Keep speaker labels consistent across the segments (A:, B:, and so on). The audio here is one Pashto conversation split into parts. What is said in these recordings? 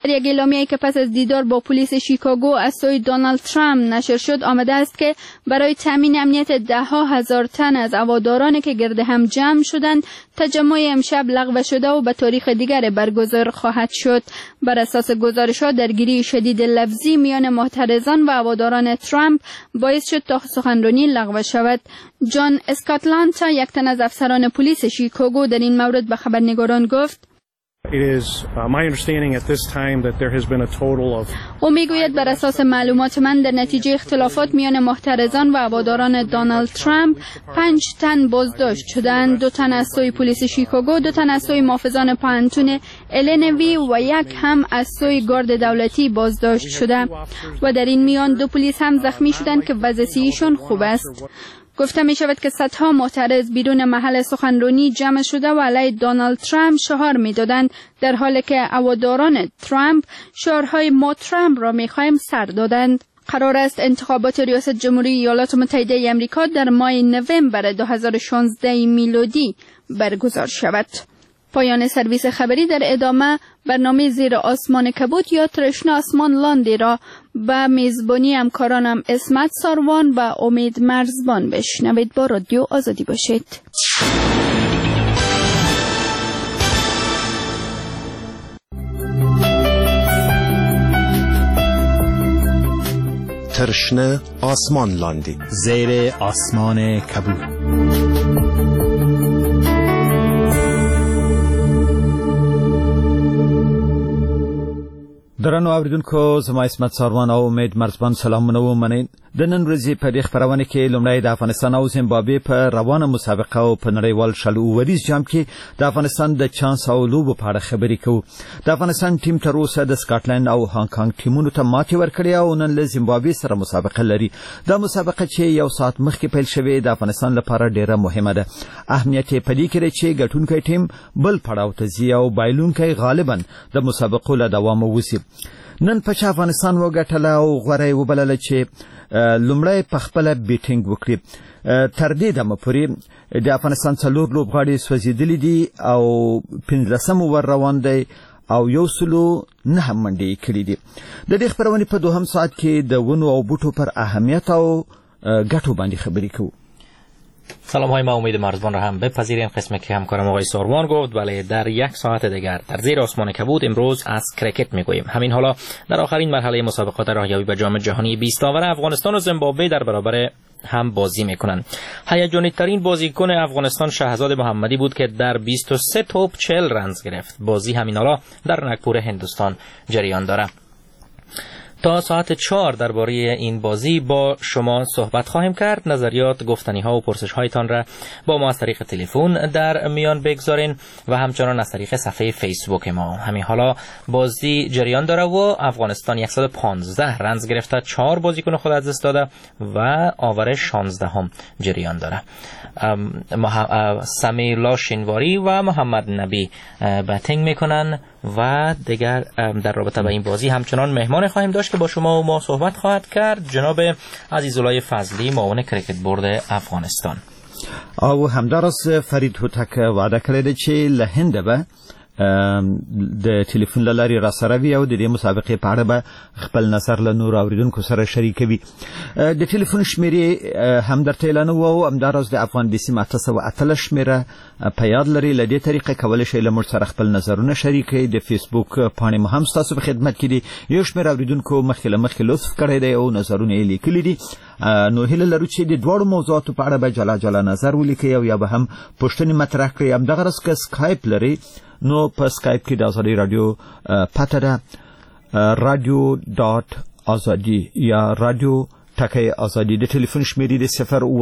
A: یک اعلامیه‌ای که پس از دیدار با پلیس شیکاگو از سوی دونالد ترامپ نشر شد آمده است که برای تامین امنیت ده‌ها هزار تن از هوادارانی که گرد هم جمع شدند تجمع امشب لغو شده و به تاریخ دیگر برگزار خواهد شد. بر اساس گزارش‌ها درگیری شدید لفظی میان معترضان و هواداران ترامپ باعث شد تا سخنرانی لغو شود. جان اسکاتلند، یک تن از افسران پلیس شیکاگو، در این مورد به خبرنگاران گفت: او میگوید بر اساس معلومات من در نتیجه اختلافات میان محترضان و هواداران دونالد ترامپ 5 تن بازداشت شدند. 2 تن از سوی پلیس شیکاگو، 2 تن از سوی محافظان پانتون النوی و 1 هم از سوی گارد دولتی بازداشت شده و در این میان 2 پلیس هم زخمی شدند که وضع صحیشان خوب است. گفته می شود که صدها معترض بیرون محل سخنرانی جمع شده و علیه دونالد ترامپ شعار می دادند، در حالی که هواداران ترامپ شعارهای ما ترامپ را می خواهیم سر دادند. قرار است انتخابات ریاست جمهوری ایالات متحده امریکا در ماه نوامبر 2016 میلادی برگزار شود. پایان سرویس خبری. در ادامه برنامه زیر آسمان کبود یا ترشنه آسمان لاندی را به میزبانی همکارانم اسمت ساروان و امید مرزبان بشنوید. با رادیو آزادی باشید.
B: ترشنه آسمان لاندی،
C: زیر آسمان کبود. درنو اوریدونکو، زما اسمت ساروان او امید مرزبان سلامونه و منئ. د نن ورځې په دې خبرونه کې لومړی د افغانستان او زیمبابوې په روانه مسابقه او په نړیوال شلو وریز جام کې د افغانستان د چانس او لوبو په اړه خبرې کوو. د افغانستان ټیم تر اوسه د سکاټلند او هانګ کانګ ټیمونو ته ماتې ورکړې او نن له زیمبابوې سره مسابقه لري. دا مسابقه چې 1 ساعت مخکې پیل شوې د افغانستان لپاره ډیره مهمه ده. اهمیت یې په دې کې دی چې ګټونکی ټیم بل پړاو ته ځي او بایلونکی غالبا د مسابقو له دوامه وځي. نن په افغانستان وګټله او غوره وبلله چې لومړی په خپله بیټینګ وکړي. تر دې دمه پورې د افغانستان 4 لوبغاړي سوځېدلي دي او 15 ور روان دی او 109 منډې کړي دي. د دې خبرونې په 2 ساعت کې د ونو او بوټو پر اهمیت او ګټو باندې خبرې کوو.
D: سلام های، ما امید مرزبان را هم بپذیریم. قسمی که همکارم آقای ساروان گفت، بله، در 1 ساعت دیگر در زیر آسمان کبود امروز از کرکت میگوییم. همین حالا در آخرین مرحله مسابقات راهیابی به جام جهانی 20 آور افغانستان و زیمبابوه در برابر هم بازی میکنند. هیجانی ترین بازیکن افغانستان شهزاد محمدی بود که در 23 توپ 40 رنز گرفت. بازی همین حالا در نگپور هندوستان جریان دارد. تا ساعت 4 درباره این بازی با شما صحبت خواهیم کرد. نظریات، گفتنی ها و پرسش هایتان را با ما از طریق تلفن در میان بگذارین و همچنان از طریق صفحه فیسبوک ما. همین حالا بازی جریان داره و افغانستان 115 رنز گرفته، 4 بازیکن خود از دست داده و آور 16 هم جریان داره. سمیلا شینواری و محمد نبی بتینگ میکنن و دیگر در رابطه با این بازی همچنان مهمان خواهیم داشت که با شما و ما صحبت خواهد کرد. جناب عزیزالله فضلی، معاون کرکت برد افغانستان.
C: او همدارس فرید هوتک وعده کړی چې له هند به د ټلیفون له لارې را سره وي او د دې مسابقې په اړه به خپل نظر له نورو اوریدونکو سره شریکوي. د ټلیفون شمیرې هم درته اعلانوو او همداراز د افغان بي سي 818 شمیره په یاد لري. له دې طریقې کولی شئ له موږ سره خپل نظرونه شریک کړئ. د فیسبوک پاڼې مو هم ستاسو په خدمت کې دي. یو شمېر اوریدونکو مخکې له مخکې لطف کړی دی او نظرونه یې لیکلي دي. نو هیله لرو چې د دواړو موضوعاتو په اړه به جلا جلا نظر ولیکئ او یا به هم پوښتنې مطرح کړئ. همدغه که سکایپ لري نو په سکایپ کې د آزادي رادیو پته ده radio.azadi یا رادیو ټکی آزادي. د ټلیفون شمیرې د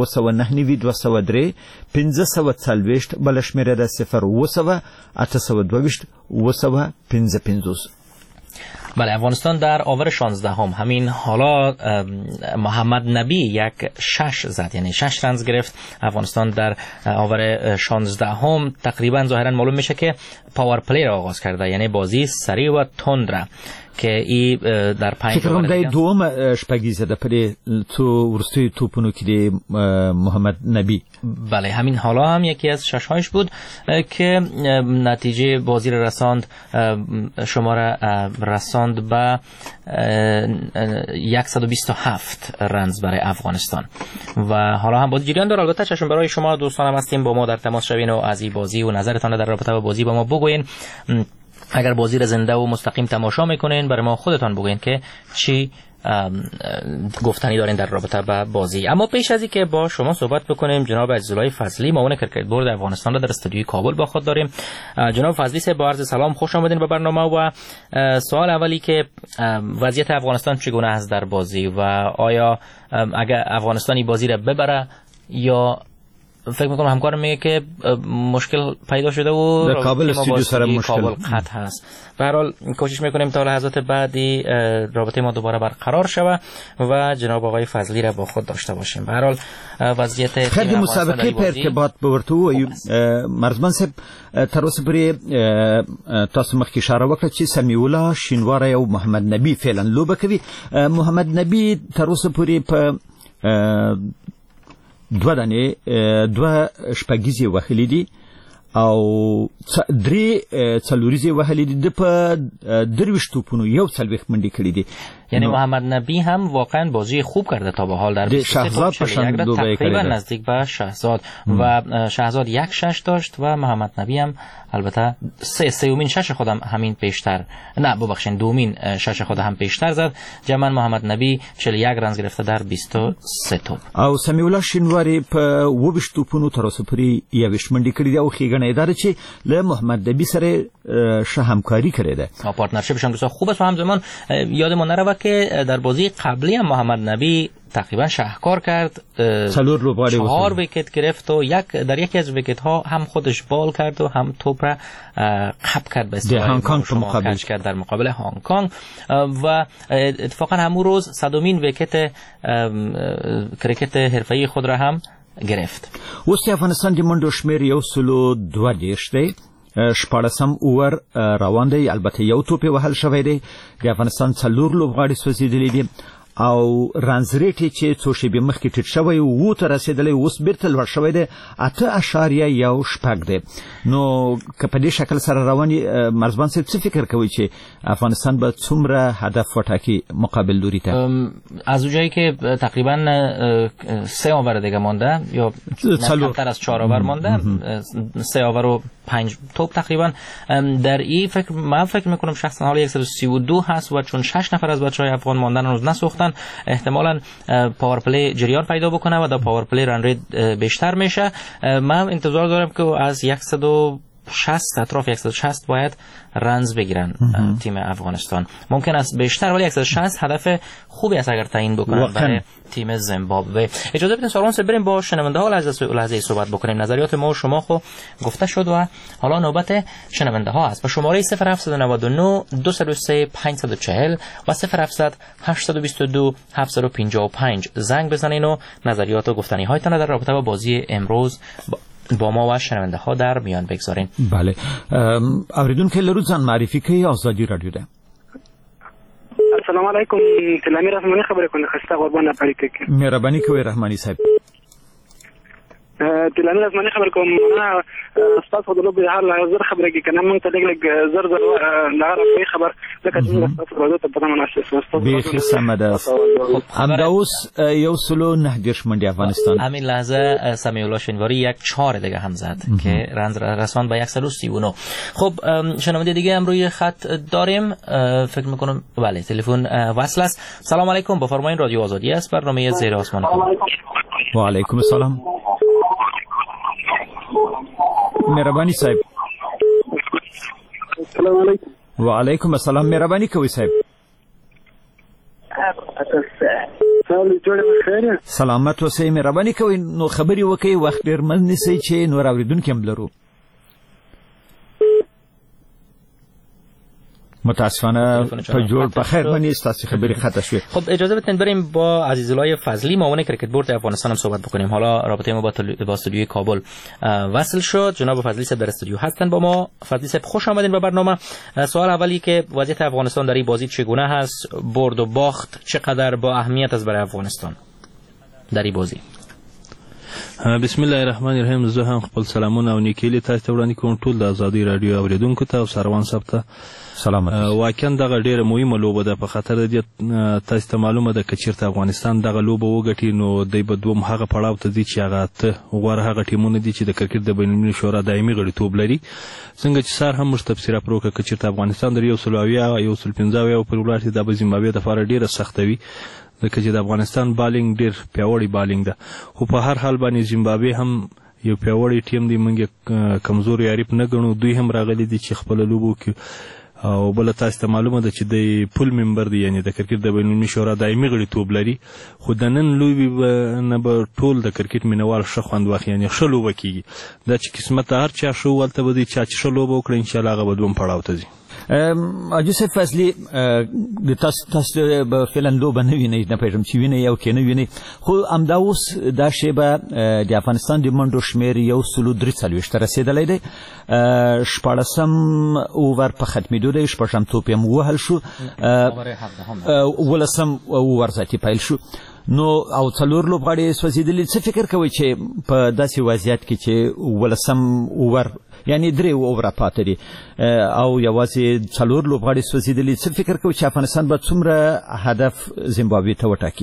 C: 02993 بل شمیره د 0 822 255.
D: بله، افغانستان در آور 16 همین حالا محمد نبی یک 6 زد، یعنی 6 رنز گرفت. افغانستان در آور 16 تقریبا ظاهرا معلوم میشه که پاور پلی را آغاز کرده، یعنی بازی سریع و تند را که ای در 5
C: فکر کنم دوم شپگی زده پری تو ورستوی توپونو که محمد نبی.
D: بله، همین حالا هم یکی از 6 هایش بود که نتیجه بازی را رساند، شماره رساند به 127 رنز برای افغانستان و حالا هم بازی جریان داره. البته چشم برای شما دوستانم هستیم، با ما در تماس شوین و از این بازی و نظرتان در رابطه با بازی با ما بگوین. اگر بازی را زنده و مستقیم تماشا میکنین برای ما خودتان بگوین که چی گفتنی دارین در رابطه با بازی. اما پیش از اینکه با شما صحبت بکنیم، جناب عزیزالله فضلی معاون کرکت بورد افغانستان را در استودیوی کابل با خود داریم. جناب فضلی صاحب، با عرض سلام، خوش آمدین به برنامه. و سوال اولی که وضعیت افغانستان چگونه است در بازی و آیا اگر افغانستانی بازی را ببره یا فکر میکنم همکارم میگه که مشکل پیدا شده و
C: در کابل استودیو سر مشکل
D: قطع هست. به هر حال کوشش میکنیم تا لحظات بعدی رابطه ما دوباره برقرار شود و جناب آقای فضلی را با خود داشته باشیم. به هر حال وضعیت
C: خیلی مسابقه په ارتباط بورته و مرزبان صاحب تر اوسه پورې تاسو مخکې اشاره وکړه چې سمیع الله شینواری او محمد نبی فعلا لوبه کوي. محمد نبی تر اوسه پورې په دوه شپږیزې وهلې دي او درې څلوریزې وهلې دي، د په 23 توپونو 41 منډې کړې دي.
D: یعنی محمد نبی هم واقعا بازی خوب کرده تا به حال در
C: شهزاد
D: تقریبا نزدیک به شهزاد و شهزاد 1-6 داشت و محمد نبی هم البته سومین شش خودم همین پیشتر، نه ببخشید دومین شش خود هم پیشتر زد. جمعاً محمد نبی 41 رنز گرفته در 23 توپ
C: او سمیع الله شینواری په 22 توپونو تر اوسه پورې 21 منډې کړې دي او ښېګڼه یې داره چې له محمد نبی سره ښه همکاري کړې ده.
D: پارتنرشیپش هم بسیار خوب است و همزمان یادمون نره که در بازی قبلی هم محمد نبی تقریبا شاهکار کرد، 4 ویکت گرفت و در یکی از ویکت ها هم خودش بال کرد و هم توپ را قپ کرد به
C: هنگ کنگ
D: کرد در مقابل هنگ کنگ و اتفاقا همون روز 100مین ویکت کرکت حرفه‌ای خود را هم گرفت.
C: اوس افغانستان د منډو شمیر 132 دی، 14 اوور روان دی. البته یو توپ وهل شوی دی. د افغانستان 4 لوبغاړي سوځېدلي دي او رنز ریټ چې څو شیبې مخکې ټیټ شوی و ته رسیدلی، اوس بیرته لوړ شوی دی 8.1 دی. نو که په دې شکل سره رواني مرزبان صاحب څه فکر کوي چې افغانستان به څومره هدف وټاکي مقابل لوری ته؟
D: از اونجایی که تقریبا 3 اوور دیگه مانده یا کمتر از 4 اوور مانده، 3 اوور و 5 توپ تقریبا، در این من فکر میکنم شخصا حالا 132 هست و چون 6 نفر از بچهای افغان ماندن هنوز نسوختن، احتمالاً پاور پلی جریان پیدا بکنه و در پاور پلی رن ریت بیشتر میشه. من انتظار دارم که از 160 اطراف 160 باید رنز بگیرن تیم افغانستان. ممکن است بیشتر ولی 160 هدف خوبی است اگر تعیین بکنن برای تیم زیمبابوه. اجازه بدین سوالون سه بریم با شنونده ها لحظه صحبت بکنیم. نظریات ما و شما خو گفته شد و حالا نوبت شنونده ها است. با شماره 0799 203 540 و 0700 822 755 زنگ بزنین و نظریات و گفتنی هایتان در رابطه با بازی امروز با ما و شنونده ها در میان بگذارین.
C: بله، اوریدونکو لرو ځان معرفي کوي. آزادی رادیو ده.
E: السلام علیکم، تلامیر رحمانی خبرې کوم. خسته قربان پریکه
C: مهرباني کوي رحمانی صاحب.
E: تلامیر رحمانی خبرې کوم. انا استاد فضل به حال حاضر خبرې کې کنه مونږ ته لګ زر لاره په خبر لکه چې استاد فضل ته په مناسبت استاد
C: به سمده همداوس یو سلو نه دیش منډي افغانستان.
D: همین لحظه سمیع الله شینواری 1-4 دیگه هم زد که رنز رساند به 139. خب شنونده دیگه هم روی خط داریم، فکر میکنم بله تلفن وصل است. سلام علیکم، بفرمایید رادیو آزادی است، برنامه زیر آسمان.
C: و علیکم السلام. مهربانی صاحب.
E: السلام علیکم.
C: و علیکم السلام. مهربانی کوي صاحب. سلامت اوسئ. مهربانی کوي نو خبري وکي، وخت ډیر من نسی چې نور اوریدونکو هم لرو. متاسفانه په جوړ په خیر باندې استاسي خبري خطا شوه.
D: خب اجازه بدین بریم با عزیزالله فضلی معاون کرکت بورد افغانستان هم صحبت بکنیم. حالا رابطه ما با استودیوی کابل وصل شد. جناب فضلی صاحب در استودیو هستن با ما. فضلی صاحب خوش آمدین به برنامه. سوال اولی که وضعیت افغانستان در این بازی چگونه هست؟ برد و باخت چقدر با اهمیت است برای افغانستان در این بازی؟
F: بسم الله الرحمن الرحیم. زه هم خپل سلامونه او نیکیلي تاسو ته وړاندې کوم ټول د ازادي رادیو اوریدونکو ته او سروان صاحب ته
C: سلامت.
F: واقعا دغه ډیره مهمه لوبه ده. په خاطر د تاسو ته معلومه ده چې چیرته افغانستان دغه لوبه وګټي نو د بدوم هغه پړاو ته ځي چې هغه ته غوړ هغه ټیمونه دي چې د کرکټ د بینالمللي شورا دایمي غړیتوب لري. څنګه چې سار هم مستفسره پروکه چې چیرته افغانستان د 115 پر ولایت د زیمبابوې د لپاره ډیره سختوي ځکه چې د افغانستان بالینګ ډیر پیاوړی بالینګ ده. خو په هر حال باندې زیمبابوې هم یو پیاوړی ټیم دی. موږ کمزوري عریب نه ګڼو. دوی هم راغلي دي چې خپل لوبو کې او بل تاسو ته معلومه ده چې د پول ممبر دی یعنی د کرکټ د بینالمللي شورا دایمي غړیتوب لري. خو د نن لوبي نه به ټول د کرکټ مینوال ښه خوند واخلي یعنی ښه لوبه کیږي. دا چې قسمت هر چا شو ولته به دي چې ښه لوبه وکړي ان شاء الله هغه به دوم پړاو ته ځي.
C: اجازه فضلی د تاسو به فعلا لوبه نه ویني نه پېژم چې ویني او کې نه ویني. خو امدا اوس دا شیبه د افغانستان د منډو شمیر 143 رسیدلې دی. شپږم اوور په ختمېدو دی. شپږم توپ هم وهل شو. ولسم اوور ذاتي پیل شو. نو او څلور لوبغاړي سوځیدلي. څه فکر کوي چې په داسې وضعیت کې چې ولسم اوور یعنی درې اوور پاتې دي او یوازې څلور لوبغاړي سوځیدلي، څه فکر کوي چې افغانستان به څومره هدف زیمبابوې ته وټاکي؟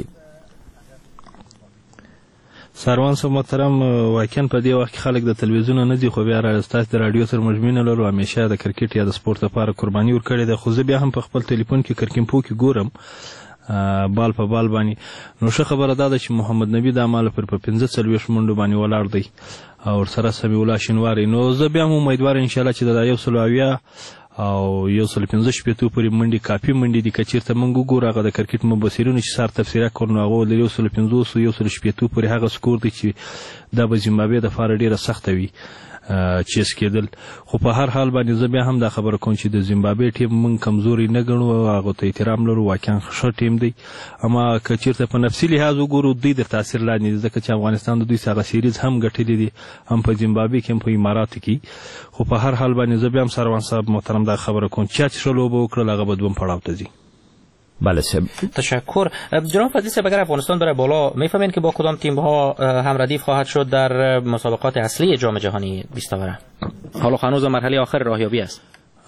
F: سروان صاحب محترم، واقعا په دې وخت کې خلک د تلویزیون نه دي خو بیا راستاسو د رادیو سره مجموعه لرو. همیشه د کرکټ یا د سپورت لپاره قرباني ورکړې ده. خو زه بیا هم په خپل ټلیفون کې کرکمپو کې ګورم بال په بال باندې. نو ښه خبره ده چې محمد نبی د اعمال پر 45 منډو باندې ولاړ دی او سره سمي ولا شینواری. نو زه بیا هم امیدوار ان شاء الله چې د 100 او 115 پورې منډي کافي منډي دي. کچیرته موږ ګورو هغه د کرکټ مبصرینو چې سار تفسیره کړنو هغه د 115 او 115 پورې هغه سکور دی چې د زیمبابوې د فار ډیره سخت وي چیس کېدل. خو په هر حال باندې زه بیا هم دا خبره کوم چې د زیمبابوې ټیم موږ کمزوري نه ګڼو او هغه ته احترام لرو. واقعا ښه ټیم دی. اما کچیرته په نفسي لحاظ وګورو دوی د تاثیر لاندې ځکه چې افغانستان د دوی سره سیریز هم ګټلې دي هم په زیمبابوې کې هم په امارات کې. خو په هر حال باندې زه بیا هم سروان صاحب محترم دا خبره کوم چې څه لوبه وکړه هغه به دوم پړاو ته ځي.
C: بله صاحب
D: تشکر. جناب فضلی صاحب اگر افغانستان بره بالا میفهمین که با کدام تیم ها هم ردیف خواهد شد در مسابقات اصلی جام جهانی 20 اوره؟ حالا هنوز مرحله آخر راهیابی است.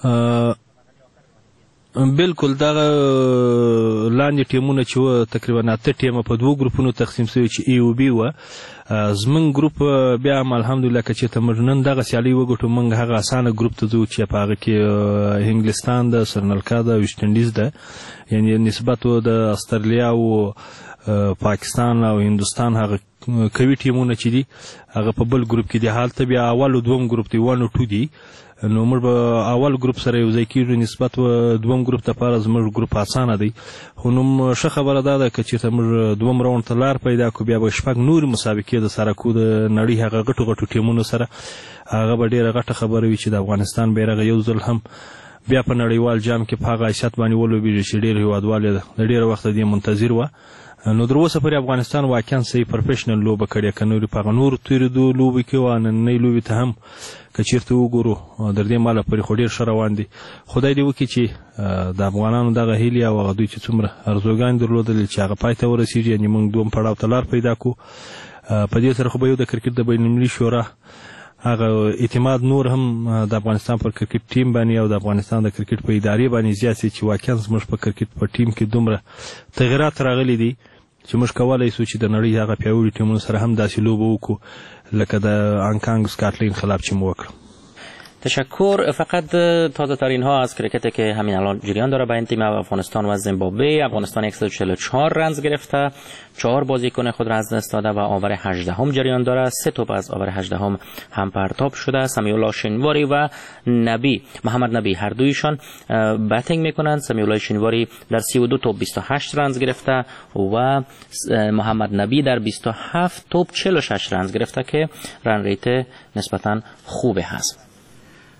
F: بالکل دا لاندې ټیمونه چې تقریبا 8 ټیمه په دوه ګروپونو تقسیم شوی چې ای او بي و. زمون ګروپ بیا هم الحمدلله چې تمرنن دغه سیالي وګټو موږ هغه اسانه ګروپ ته ځو چې په هغه کې انګلستان د سرنلکا د ویسټ انډیز ده یعنی نسبت د استرالیا او پاکستان او هندستان هغه کوي ټیمونه چې دي هغه په بل ګروپ کې دي. حالت بیا اول دوم ګروپ دی 1 او 2 دي. نو موږ به اول ګروپ سره یو ځای کېږو نسبت دوم ګروپ ته لپاره زموږ ګروپ اسانه دی. خو نو ښه خبره ده چې موږ دوم راوند ته لار پیدا کو بیا به شپږ نور مسابقې د سره کو د نړۍ هغه غټو ټیمونو سره هغه به ډیره غټه خبره وي چې د افغانستان بیرغ یو ځل هم بیا په نړیوال جام کې په هغه حیثیت باندې ولوبېږي چې ډېر هیوادوال د ډېر وخت دی منتظر و. نو در اوسه پورې افغانستان واقعا صحیح پروفیشنل لوبه کړې کنه په نور تیر دو لوبې کې وانه نه لوبې ته هم کچیرته وګورو در دې مال پرې خو ډېر ښه روان دي. خدای دې وکړي چې د افغانانو دغه هیلې او هغه دوی چې څومره ارزوګان درلودل چې هغه پای ته ورسېږي یعنې موږ دوم پړاو ته لار پیدا کو. په دې سره خو به یو د کرکټ د بینالمللي شورا هغه اعتماد نور هم د افغانستان پر کرکټ ټیم باندې او د افغانستان د کرکټ په ادارې باندې زیات چې واقعا زموږ په کرکټ په ټیم کې دومره تغیرات راغلي دي چې موږ کولی شو چې د نړۍ هغه پیاوړي ټیمونو سره هم داسې لوبه وکړو لکه د هانکانگ اسکاتلند خلاف چې مو وکړو.
D: تشکر. فقط تازه ترین ها از کرکت که همین الان جریان داره بین تیم افغانستان و زیمبابوه. افغانستان 144 رنز گرفته، 4 بازیکن خود را از دست داده و آور 18 جریان داره. 3 توپ از آور 18 هم پرتاب شده. سمیعالله شینواری و نبی محمد نبی هر دویشان باتینگ میکنند. سمیعالله شینواری در 32 توپ 28 رنز گرفته و محمد نبی در 27 توپ 46 رنز گرفته که رن ریت نسبتا خوبه هست.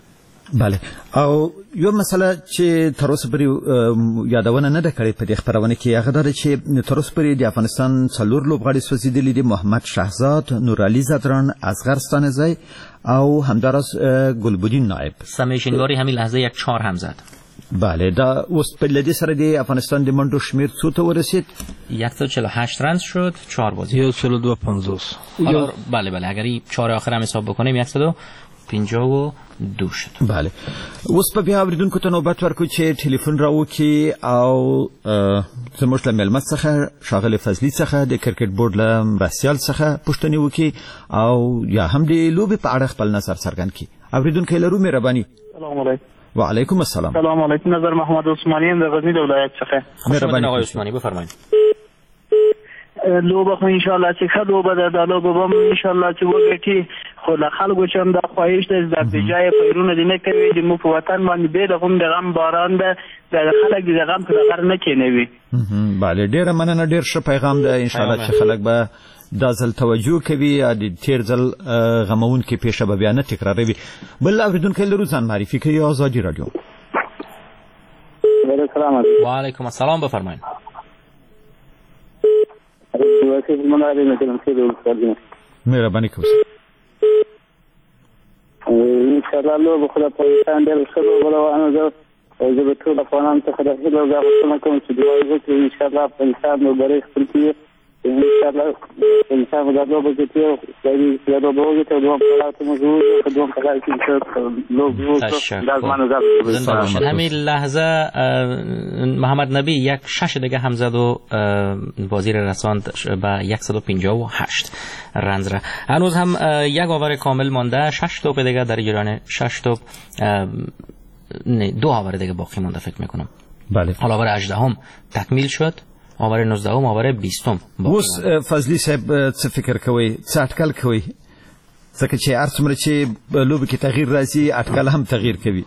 C: بله او یو مسله چې تر اوسه پورې یادونه نه ده کړې په دې خبرونه کې هغه ده چې تر اوسه پورې د افغانستان څلور لوبغاړي سوځېدلي دي: محمد شهزاد، نورعلي زدران، اصغر ستانزی او همداراز گلبدین نایب.
D: سمیشنواری همین لحظه یک 4 هم زد.
C: بله دا اوس په لدی سره د افغانستان د منډو شمیر څو ته ورسید؟
D: 148 رنز شد، 4 بازی.
F: 152.
D: بله اگر این 4 آخر هم حساب بکنیم 152 شد.
C: بله اوس په بیا اوریدونکو ته نوبت ورکو چې ټلیفون راوکي او زموږ له ملمت څخه شاغل فضلی څخه د کرکټ بورډ له مرستیال څخه پوښتنه وکي او یا هم د لوبې په اړه خپل نظر څرګند کړي. اوریدونکو لرو مهرباني.
E: السلام علیکم.
C: وعلیکم السلام.
E: سلام علیکم. نظر محمد عثمانی ام د غزنی ولایت څخه.
C: مهرباني
D: آقای عثمانی بفرمایید.
E: لوبه خو ان شاء الله چې ښه لوبه ده، دا لوبه به ان شاء الله چې وګټي، خو له خلکو چې هم دا خواهش ده د بجای پیرونه دي نه کوي د مو په وطن باندې به د غم د غم باران ده، د خلک د غم په غر نه کینوي.
C: بله ډیره مننه، ډیر ښه پیغام ده. ان شاء الله چې خلک به دا ځل توجه کوي، د تیر ځل غمون کې پیښه به بیا نه تکراروي. بل اوریدونکو لرو ځان معرفي کوي. آزادی رادیو.
D: و علیکم السلام بفرمایید.
C: مهرباني کوئ.
E: ان شاء الله لو بخدا پاکستان ډېر ښه لوبه روانه ده او زه به ټول افغانانو څخه د هیلو غوښتنه کوم چې دعا وکړي ان شاء الله افغانستان نو بری خپل کړي. ان شاء الله انسان دا لوبه کې چې دا لوبه وګټي او دوه پلاټ موجود او دوه پلاټ کې لوبه
D: لازم همین لحظه محمد نبی یک 6 دیگه هم زد و بازی را رساند به 158 رنز را. هنوز هم یک آور کامل مانده، 6 توپ دیگه در جریان 6 توپ نه 2 آور دیگه باقی مونده فکر میکنم.
C: بله
D: حالا آور 18 هم تکمیل شد، آور 19 هم آور 20 هم.
C: اوس فضلی صاحب څه فکر کوي، څه اټکل کوي؟ ځکه چې هر څومره چې لوبه کې تغییر راځي اټکل هم تغییر کوي.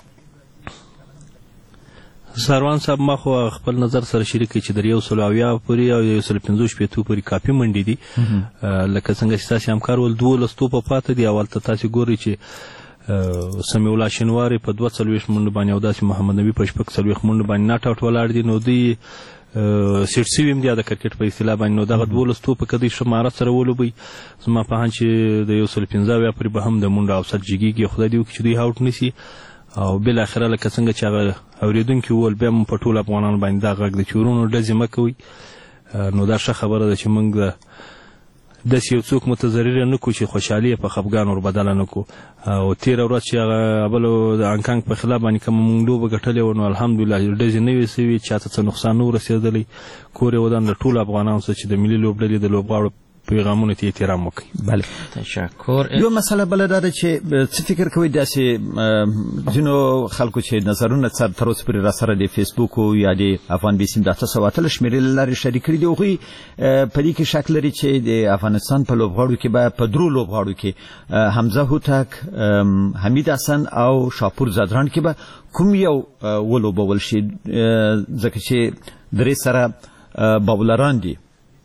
F: سروان صاحب ما خو خپل نظر سره شریک چې در 100 پورې او 155 پورې کافي منډي دي. لکه څنګه چې تاسو همکار ول 12 توپ پاتې دي. اول ته تاسو ګوري چې سمیع الله شنواری په 42 منډه باندې او داسې محمد نبی په 40 منډه باندې ناټ اوټ ولاړ دي. نو دی سیټ سی ویم دی د کرکټ په اصطلاح باندې. نو دغه 12 توپ کدي شماره سره ولوبي زما په هان چې د 115 پورې به هم د منډه او سر جګیږي. خدای دې وکړي چې دی هاوټ نشي او بل اخره لکه څنګه چې هغه اوریدونکو ول به په ټول افغانان باندې دا غږ د چورونو ډزې مکوي. نو دا ښه خبره ده چې موږ د یو څوک متضرر نه کو چې خوشحالي په خفګان ور بدل نه کو. او تیر ورځ چې هغه ابلو د انکانګ په خلاف باندې کوم موږ لوبه ګټلې و نو الحمدلله ډزې نه وي سوي چاته څه نقصان نه رسیدلی. کور ودان د ټول افغانانو چې د ملي لوبډلې د لوبغاړو پیغامونه ته احترام وکړي.
C: بله
D: تشکر.
C: یو مسله بل ده چې څه فکر کوي داسې ځینو خلکو چې نظرونه تر اوسه پورې را سره د فیسبوک او یا د افغان بیسیم د 800 شمیرې لري شریک کړي دي. هغوی په دې کې شک لري چې د افغانستان په لوبغاړو کې به په درو لوبغاړو کې حمزه هوتک، حمید حسن او شاپور زدران کې به کوم یو ولوبول شي، ځکه چې درې سره باولران دي.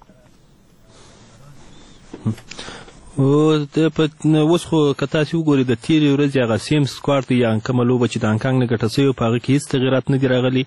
F: او اوس خو که تاسو وګورئ د تیرې ورځې هغه سیم سکواډ دی یا کومه لوبه چې د هانګکانګ نه ګټه سوې په هغه کې هیڅ تغیرات نه دي راغلي.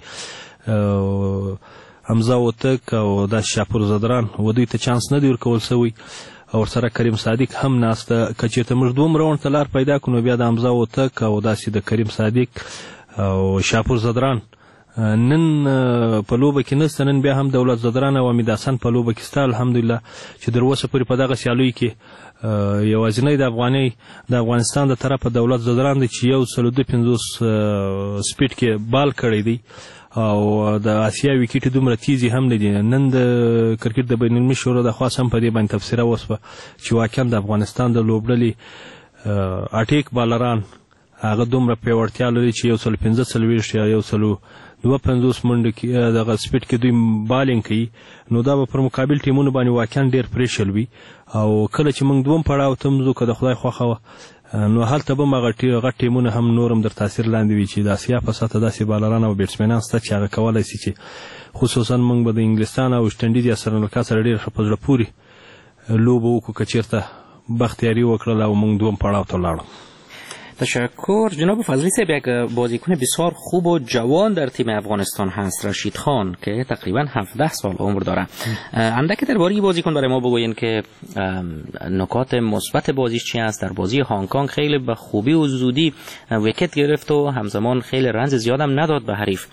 F: حمزه هوتک او د شاپور زدران و دوی ته چانس نه دی ورکول سوی او سره کریم صادق هم ناسته. که چېرته موږ دوم راوند ته لار پیدا کړو بیا د حمزه هوتک او داسې د کریم صادق او شاپور زدران نن په لوبه کې نسته. نن بیا هم دولت زدران او حمید حسن په لوبه کې ستا الحمدلله چې در اوسه پورې په دغه سیالیو کې یوازینی د افغانستان د طرفه دولت زدران دی چې 152 سپیډ کې بال کړی دی او د آسیا وکټ دومره تیزی هم نه دي. نن د کرکټ د بین المللي شورا د خاص هم په دې باندې تفسیره وسوه چې واقعا د افغانستان د لوبډلې اټیک بالران هغه دومره پیوړتیا لري چې 115 یا 152 منډه کې دغه سپیډ کې دوی بالینګ کوي. نو دا به پر مقابل ټیمونو باندې واقعا ډیر پریشر وي او کله چې موږ دوم پړاو تم زو که د خدای خوښه نو هلته به هغه ټیمونه هم نورم در تاثیر لاندې وي چې د آسیا په سطح داسې بالران او بیټسمنان شته چې هغه کولی شي چې خصوصا موږ به د انګلستان او ویسټ انډیز یا سریلانکا سره ډېر ښه په زړه پورې لوبه وکړو که چېرته بختیاري وکړله او موږ دوم پړاو ته ولاړو.
D: تشکر جناب فضلی صاحب. یک بازیکن بسیار خوب و جوان در تیم افغانستان هست، رشید خان، که تقریبا 17 سال عمر داره. اندک درباره این بازیکن برای ما بگوین که نکات مثبت بازیش چی است. در بازی هنگ کنگ خیلی به خوبی و زودی ویکت گرفت و همزمان خیلی رنز زیادم نداد به حریف.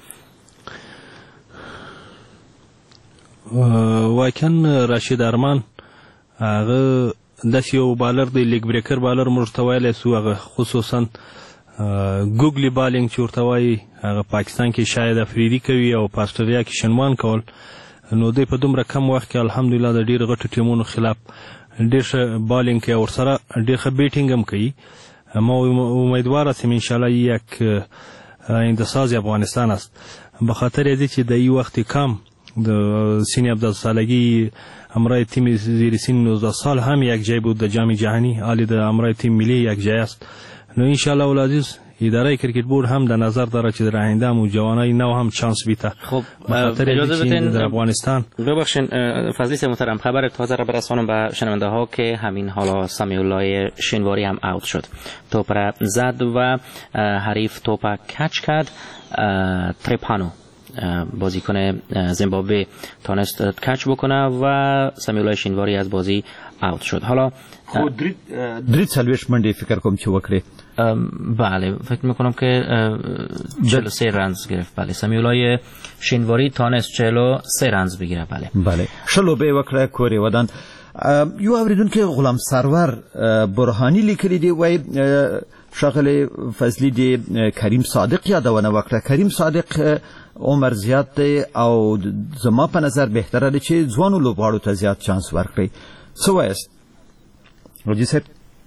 F: واکن رشید ارمان هغه داسې یو بالر دی، لیګ بریکر بالر موږ ته ویلی سو. هغه خصوصا ګوګلي بالینګ چې ورته وایي، هغه پاکستان کې شاید افریدي کوي او په اسټرالیا کې شنوان کول. نو دی په دومره کم وخت کې الحمدلله د ډېر غټو ټیمونو خلاف ډېر ښه بالینګ کوي او ورسره ډېر ښه بیټینګ هم کوي. ما امیدوار هستیم انشاءالله یک اندساز افغانستان است، به خاطر از اینکه در این وقت کم د سینی 17 سالگی امرای تیم زیر سن 19 سال هم یک جای بود در جام جهانی، حالی در امرای تیم ملی یک جای است. نو ان شاء الله العزیز اداره کرکت بورد هم در نظر داره که در آینده هم جوانای نو هم چانس بیته.
D: خب
F: اجازه بدین در افغانستان.
D: ببخشید فضلی صاحب محترم، خبر تازه را برسانم به شنونده ها که همین حالا سمیع الله شینواری هم اوت شد. توپ را زد و حریف توپ کچ کرد. تریپانو بازیکن زیمبابوه تونست کچ بکنه و سمیع الله شینواری از بازی اوت شد. حالا
C: درید سلویش منډي فکر کوم چې وکړي.
D: بله فکر میکنم که 43 رنز گرفت. بله سمیع الله شینواری تونست 43 رنز بگیره.
C: بله شلو به وکړه کوري ودان. یو اوریدونکو غلام سرور برهانی لیکلی دی وای شغله فضلی دی کریم صادق یادونه وکړه. کریم صادق عمر زیات دی او زما په نظر بهتره دی چې ځوانو لوبغاړو ته زیات چانس ورکړي. څه وایست روجي صاحب؟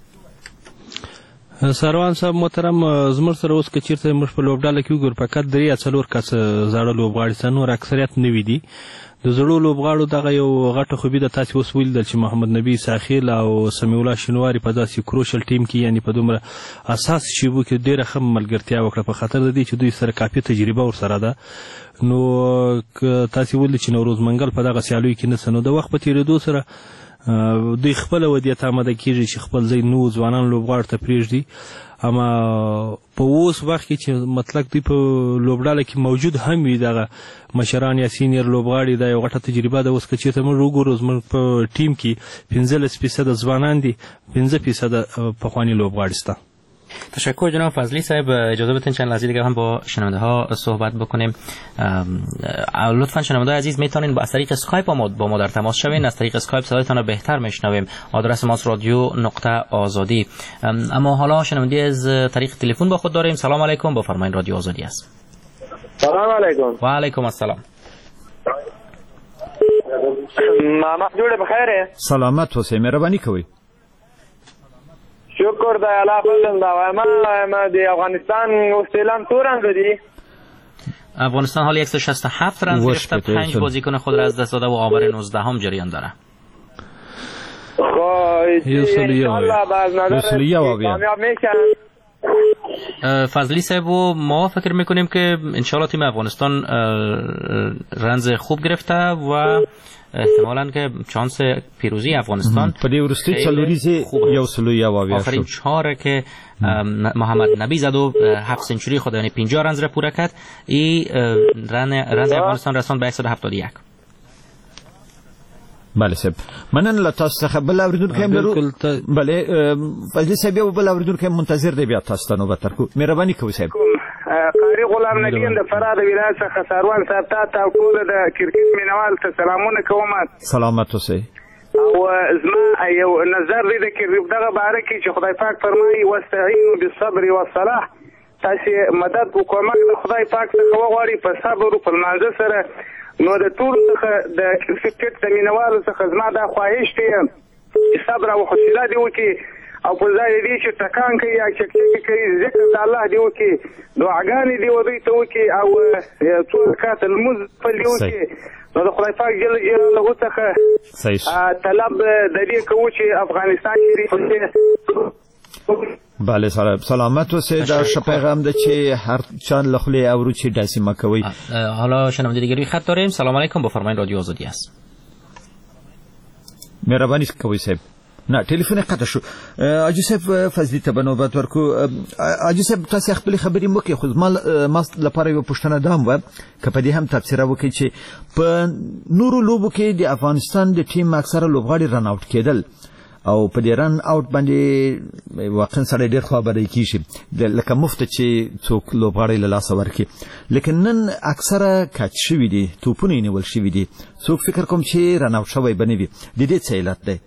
F: سروان صاحب محترم، زموږ سره اوس که چېرته موږ په لوبډاله کې وګورو فقط 3 یا 4 کسه زاړه لوبغاړي سه، نور اکثریت نوي دي. د زړو لوبغاړو دغه یو غټه خوبي د تاسې اوس ولیدل چې محمد نبي ساخیل او سمیع الله شینواري په داسې کروشل ټیم کې یعنی په دومره اساس شیبو کې ډېره ښه ملګرتیا وکړه په خاطر د دې چې دوی سره کافي تجربه ورسره ده. نو تاسې ولید چې نوروز منګل په دغه سیالیو کې نسه، نو د وخت په تېرېدو سره دوی خپله ودې ته آماده کېږي چې خپل ځای نوو ځوانان لوبغاړو ته پرېږدي. اما په اوس وخت کې چې مطلق دوی په لوبډاله کې موجود هم وي دغه مشران یا سینیر لوبغاړي، دا یو غټه تجربه ده. اوس که چېرته موږ وګورو زموږ په ټیم کې 15% ځوانان دي، 5% پخواني لوبغاړي شته.
D: تشکر جناب فضلی صاحب. اجازه بدین چند لحظه دیگه هم با شنونده ها صحبت بکنیم. لطفا شنونده عزیز میتونین با از طریق اسکایپ با ما در تماس شوین. از طریق اسکایپ صدایتان رو بهتر میشنویم. آدرس ماست رادیو.آزادی. اما حالا شنونده از طریق تلفن با خود داریم. سلام علیکم، بفرمایید رادیو آزادی است.
E: سلام علیکم.
D: و علیکم السلام.
E: ماما جوړه بخیره.
C: سلامت اوسئ، مهرباني کوئ.
E: شکر د الله فضل دا ما د افغانستان استعلام تو رنگ دادی.
D: افغانستان حالی 167 رنز گرفته، 5 بازیکن خود را از دست داده و آمار 19 هم جریان داره.
E: انشاءالله باز نظر کامیاب میشن.
D: فضلی صاحب و ما فکر میکنیم که انشاءالله تیم افغانستان رنز خوب گرفته و احتمالاً که چانس پیروزی افغانستان
C: په دې وروستي څلوریزې یو سلو یو اویا شو.
D: آخرین 4 که محمد نبی زد و 7 سنچوری خود یعنی 50 رنز را پوره کرد. این رنز افغانستان رساند به 171.
C: بله صاحب مننه له تاسو څخه. بل اوریدونکی هم لرو. بله فضلي صاحب یو بل اوریدونکی منتظر دی، بیا تاسو ته نوبت درکو. مهرباني کوئ صاحب.
E: قاری غلام نبی د فراد ولایت څخه سروان صاحب ته او ټول د کرکټ مینوال ته سلامونه کوم.
C: سلامت اوسئ.
E: او زما یو نظر دی د کرکټ دغه باره کې چې خدای پاک فرمایي واستعینوا بالصبر والصلاح. تاسو مدد وکومک د خدای پاک څخه وغواړئ په صبر او په لمانځه سره. نو د ټول څخه د کرکټ د مینوالو څخه زما دا خواهش دی چې صبر او حوصله دې وکړي او په ځای دې چې ټکان کوي یا چکچکې کوي ذکر د الله دې وکړي، دعاګانې دې ودوی ته وکړي او څو رکعات لمونځ پل دې وکړي. نو د خدای پاک جل جلاله څخه طلب د دې کوو چې افغانستان کې
C: بله سلامت اوسئ. دا ښه پیغام ده چې هر چا له خولې اورو چې داسې مه کوئ.
D: حالا شنونده دیگری خط داریم. سلام علیکم، بفرمایید رادیو آزادی است.
C: مهرباني کوئ صاحب. نه ټلیفون قطع شو. حاجي صاحب فضلي ته بنوبت ورکو. حاجي صاحب تاسو خپل خبرې مو کې خود ما لپاره یو پوښتنه دام و کپدې هم تفسیر وکړي چې په نورو لوبو کې د افغانستان د ټیم اکثره لوبغاړي رن اوټ کېدل او په دې رن اوټ باندې واقعا سره ډېر خبرې کیږي لکه مفت چې څوک لوبغاړي له لاس ورکړي، لیکن نن اکثره کچ شوي دي، توپونه نیول شوي دي، څوک فکر کوم چې رن اوټ شوی بنوي. د دې څه علت دی؟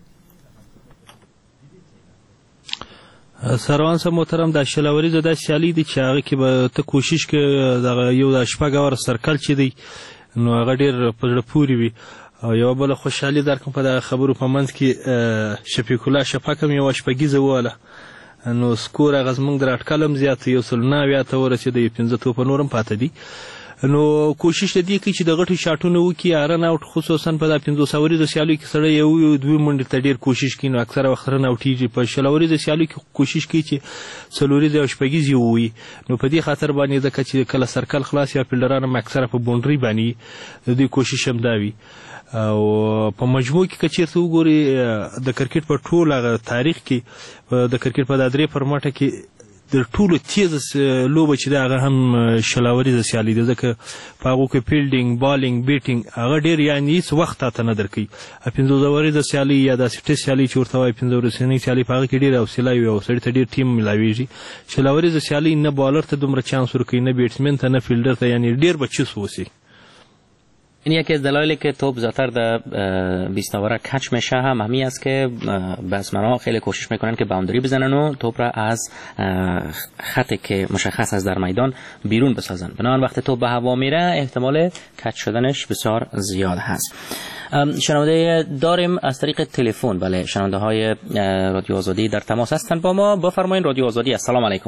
F: سروان صاحب محترم، دا شلاوریزه د سیالي دي چې هغه کې به ته کوشش کې دا یو د شپږ اور سرکل چې دی نو هغه ډېر په زړه پورې وي او یو بل خوشحالي درکم په د خبرو په منځ کې شفیق الله شفاکم یو شپږیزه واله نو سکور هغه زمونږ د راټکلم زیات یو سل 9 ته ورسېد، 15 توپه نورم پاتې دي. نو کوشش دې کوي چې د غټي شاټونو وکي رن اوټ، خصوصا په د 500 ورځې سیالي کې سره یو دوه منډه ته ډیر کوشش کوي، نو اکثره وخت رن اوټیږي. په شلوري سیالي کې کوشش کوي چې څلوري او شپږیزي وي، نو په دې خاطر باندې ځکه چې کله سرکل خلاص یا فیلډران اکثره په بونډري باندې د دې کوشش هم دا وي. او په مجموع کې کچیرته وګوري د کرکټ په ټول تاریخ کې د کرکټ په درې فرمټه کې د ټولو تیز لوبه چې دا هغه هم شلاوریزه سیالي ده، ځکه په هغو کې فیلډینګ، بالینګ، بیټینګ هغه ډېر یعنې هېڅ وخت تاته نه درکوي. 15 ورځې سیالي یا داسې ټیسټ سیالي چې ورته وایي 15 ورځنۍ سیالي په هغه کې ډېره حوصله وي او سړي ته ډېر ټیم ملاویږي. شلاوریزه سیالي نه بالر ته دومره چانس ورکوي، نه بیټسمن ته، نه فیلډر ته، یعنی ډېر به چیس اوسي.
D: این یکی از دلایلی که توپ زیادتر در 20 نواره کچ میشه هم همین است که بتسمن‌ها خیلی کوشش میکنن که باوندری بزنن و توپ را از خطی که مشخص است در میدان بیرون بسازن. بنابراین وقتی توپ به هوا میره احتمال کچ شدنش بسیار زیاد هست. شنونده داریم از طریق تلفن. بله، شنونده های رادیو آزادی در تماس هستند با ما. بفرمایید رادیو آزادی. السلام علیکم.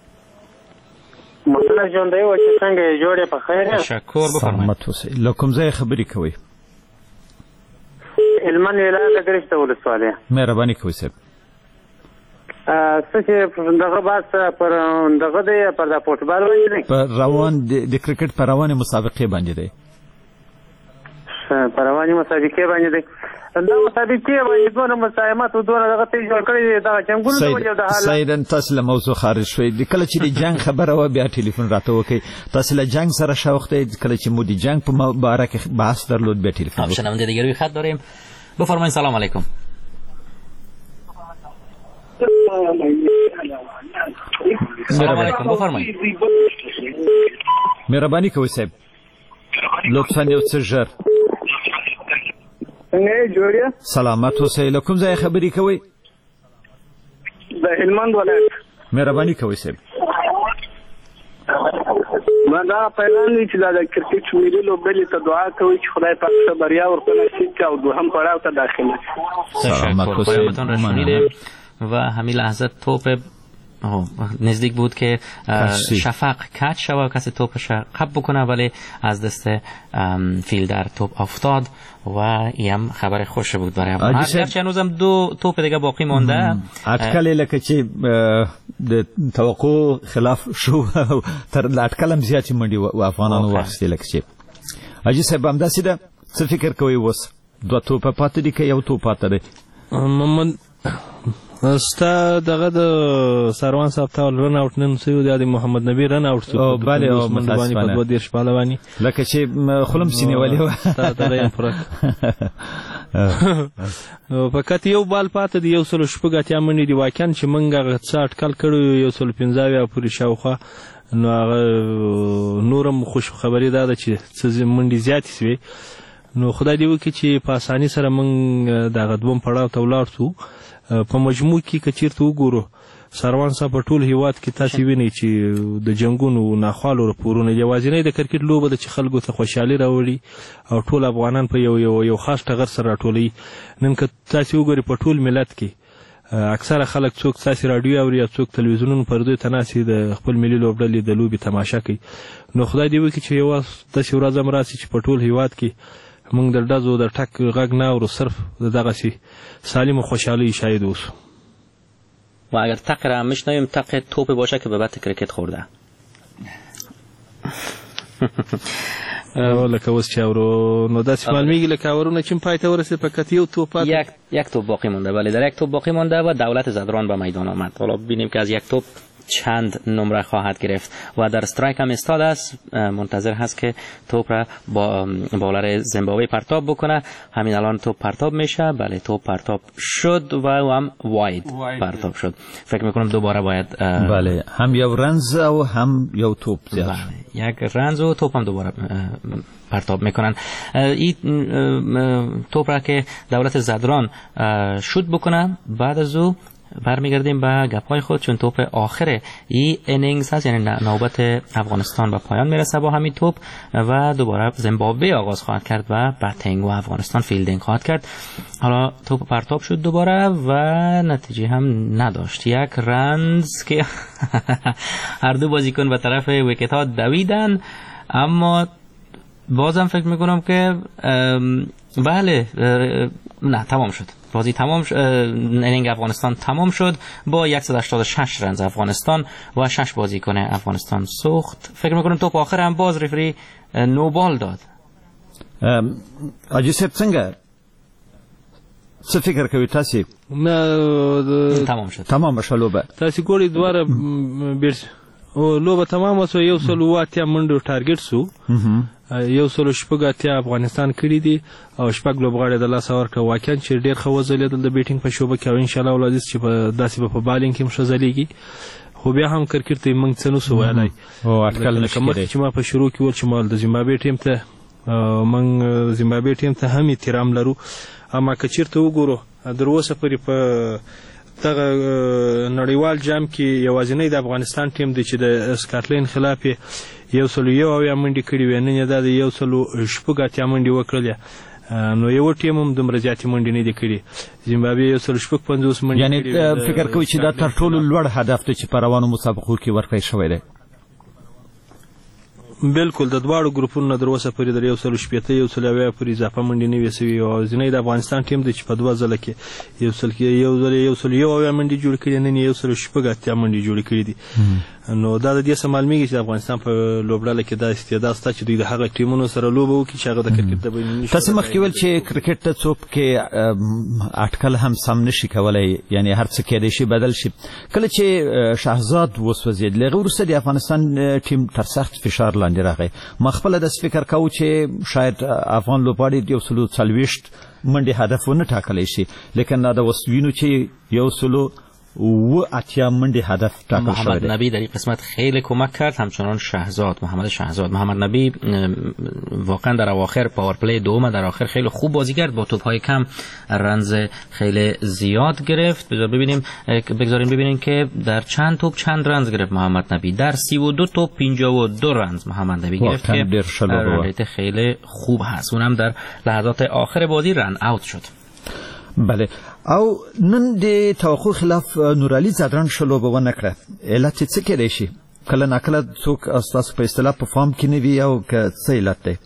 E: مطلع ژوندۍ و چې څنګه یې جوړې په خیر یې؟
D: تشکر. بفرمایید.
C: له کوم ځای خبرې کوئ؟
E: هلمند ولایت ګرشته ولسوالۍ.
C: مهرباني کوئ صاحب.
E: څه چې دغه بحث پر دغه دی پر د فوټبال باندې دی،
C: پر روان د کرکټ پر روانې مسابقې باندې دی.
E: پر روانې مسابقې باندې دی. دا مسابقې باندې دونه مساهمات او دونه دغه ته جوړ کړی دی، دغه جنګونه د وجه د حال
C: سیدن تاسو له موضوع خارج شوي. د کله چې د جنگ خبره و بیا ټلیفون راته وکړي، تاسو له جنگ سره شوق دی، کله چې مو د جنگ په باره کې بحث درلود بیا ټلیفون وکړي.
D: شنونده دیگه روی خط داریم. بفرمایید. سلام علیکم. سلام علیکم. بفرمایید.
C: مهرباني کوئ صاحب، لطفا یو څه ژر.
E: څنګه یې جوړې؟
C: سلامت اوسئ. له کوم ځای خبرې کوئ؟
E: د هلمند ولایت.
C: مهرباني کوئ صاحب.
E: دا پیغام دی چې د کرکټ ملي لوبډلې ته دعا کوي چې خدای پاک ښه بریا ورته نصیب کړي او دوهم پړاو ته داخله شي.
C: سلامت اوسئ.
D: و همین لحظه توپ نزدیک بود که شفق کج شود و کسی توپش قب بکنه، ولی از دست فیلدر توپ افتاد و این خبر خوش بود برای ما. هرچند هنوزم 2 توپ دیگه باقی مونده.
C: اټکل لکه چې د توقع خلاف شو تر اټکلم زیاتې منډي و افغانانو واخیستې. لکه چې حاجي صاحب همداسې ده، څه فکر کوئ اوس 2 توپه پاتې دي که یو توپ پاتې دی؟
F: محمد ستا دغه د سروان صاحب ته رن اوټ نن سوی دی، د محمد نبی رن اوټ سو
C: بله او متاسفانه
F: په 2 بالوانی
C: لکه چې خلم سینې ولې و
F: تا ته فرق فقط یو بال پاتې دی، یو سل شپږ منډې دی. واقعا چې موږ څه اټکل کړو یو سل 15 پورې شاوخوا، نو هغه نورم خوش خبري ده چې څه منډې زیاتې سوي. نو خدای دې وکړي چې په اساني سره موږ دغه دوم پړاو ته ولاړ شو. په مجموع کې کچیرته وګورو سروان صاحب په ټول هیواد کې تاسو وینئ چې د جنگونو ناخوالو راپورونه یوازینی د کرکټ لوبه د چې خلکو ته خوشحالي راوړي او ټول افغانان په یو خاص ټغر سره راټولوي. نن که تاسو وګورئ په ټول ملت کې اکثره خلک څوک تاسو رادیو اوري یا څوک تلویزیونونو پردو ته ناسي د خپل ملي لوبډلې د لوبي تماشا کوي. نو خدای دې وکړي چې یو داسې ورځ هم راسي چې په ټول هیواد کې موږ د ډزو د ټک غږ نه اورو، صرف دغسې سالم و خوشحالی شاهد اوسو.
D: و اگر تق را میشنویم تق توپ باشه که به بط کرکت خورده.
F: لکه اوس چې اورو نو داسې معلومیږي لکه اورونه چې پای ته ورسید فقط یو توپ
D: یک توپ باقی مونده. ولی در یک توپ باقی مونده و دولت زدران به میدان آمد. حالا ببینیم که از یک توپ چند نمره خواهد گرفت و در استرایک هم استاد است، منتظر هست که توپ را با بالر زیمبابوه پرتاب بکنه. همین الان توپ پرتاب میشه. بله توپ پرتاب شد و هم واید پرتاب شد. فکر میکنم دوباره باید
C: بله هم یو رنز و هم یو توپ زیاد.
D: بله یک رنز و توپ هم دوباره پرتاب میکنن. این توپ را که دولت زدران شوت بکنه بعد از او برمیگردیم به گپ‌های خود، چون توپ آخر این انینگز هست، یعنی نوبت افغانستان به پایان میرسه با همین توپ و دوباره زیمبابوه آغاز خواهد کرد و بتینگ و افغانستان فیلدینگ خواهد کرد. حالا توپ پرتاب شد دوباره و نتیجه هم نداشت. یک رنز که هر دو بازیکن به طرف ویکت ها دویدن، اما بازم فکر میکنم که بله نه تمام شد. بازی تمام شد. انینگ افغانستان تمام شد با 186 رنز افغانستان و 6 بازیکن افغانستان سوخت. فکر میکنم توپ آخر هم باز رفری نو بال داد.
C: اجي سپ څنګه څه فکر کوي تاسو؟
F: نه
D: تمام شد.
C: تمام شلوبه
F: تاسو ګوري دواره او لوبه تمام وسو. یو سل واتیا منډو ټارګټ سو. یو سل شپږاتیا افغانستان کړی دي او شپږ لوبغاړي د لاس ورکړه. واقعا چې ډیر خوځلیدل د بیټینګ په شوبه کې او ان شاء الله ولادي چې په داسې په بالینګ کې مشزلېږي. خو بیا هم کرکټ ته موږ څه نو سو وایي
C: او اټکل نشي
F: چې ما په شروع کې ول چې مال د زیمبابوې ټیم ته موږ زیمبابوې ټیم ته هم احترام لرو، اما که چیرته وګورو در اوسه پورې په دغه نړیوال جام کې یوازینی د افغانستان ټیم دی چې د سکاټلند خلاف یو سل یو منډي کړي وي، نن دا د یو سل شپږاتیا منډي وکړل. نو یو ټیم هم د مرزياتي منډي نه دی کړي. زیمبابوې یو سل شپږ 50 منډي،
C: یعنی فکر کوي چې دا تر ټولو لوړ هدف دی چې په روانو مسابقو کې ورکړی شوی دی.
F: بالکل د دواړو ګروپونو در اوسه پورې د یو سل شپږ یو سل اویا پورې اضافه منډي نه وسوي او ځینې د افغانستان ټیم د چې په دوه ځله کې یو سل یو اویا منډي جوړ کړي، نن یو سل شپږاتیا منډي جوړ کړي دي. نو دا د دې سمالمیږي چې افغانستان په لوبډاله کې دا استعداد شته چې دوی د هغه ټیمونو سره لوبه وکړي چې هغه د کرکټ د بین
C: تاسو مخکې ول چې کرکټ ته څوک کې اټکل هم سم نشي کولای، یعنی هر څه کېدای شي بدل شي. کله چې شهزاد وسوځید لغه وروسته د افغانستان ټیم تر سخت فشار لاندې راغی. ما خپل د فکر کاوه چې شاید افغان لوبغاړي یو سلو 40 منډي هدف ونه ټاکلی شي، لیکن دا وسوینو چې یو سلو و اتیا منډي هدف ټاکل شوی.
D: محمد نبی در این قسمت خیلی کمک کرد، همچنان محمد شهزاد. محمد نبی واقعا در اواخر پاور پلی دوم در آخر خیلی خوب بازی کرد، با توپ‌های کم رنز خیلی زیاد گرفت. بگذاریم ببینیم که در چند توپ چند رنز گرفت محمد نبی. در 32 توپ 52 رنز محمد نبی گرفت که رنیت خیلی خوب هست. اونم در لحظات آخر بازی رن اوت شد.
C: بله. او نن د توقع خلاف نورعلی زدران شلوبه ونه کړه. علت څه کېدای شي؟ کله ناکله څوک استاسو په اصطلاح په فارم کې نه وي او که څه علت دی؟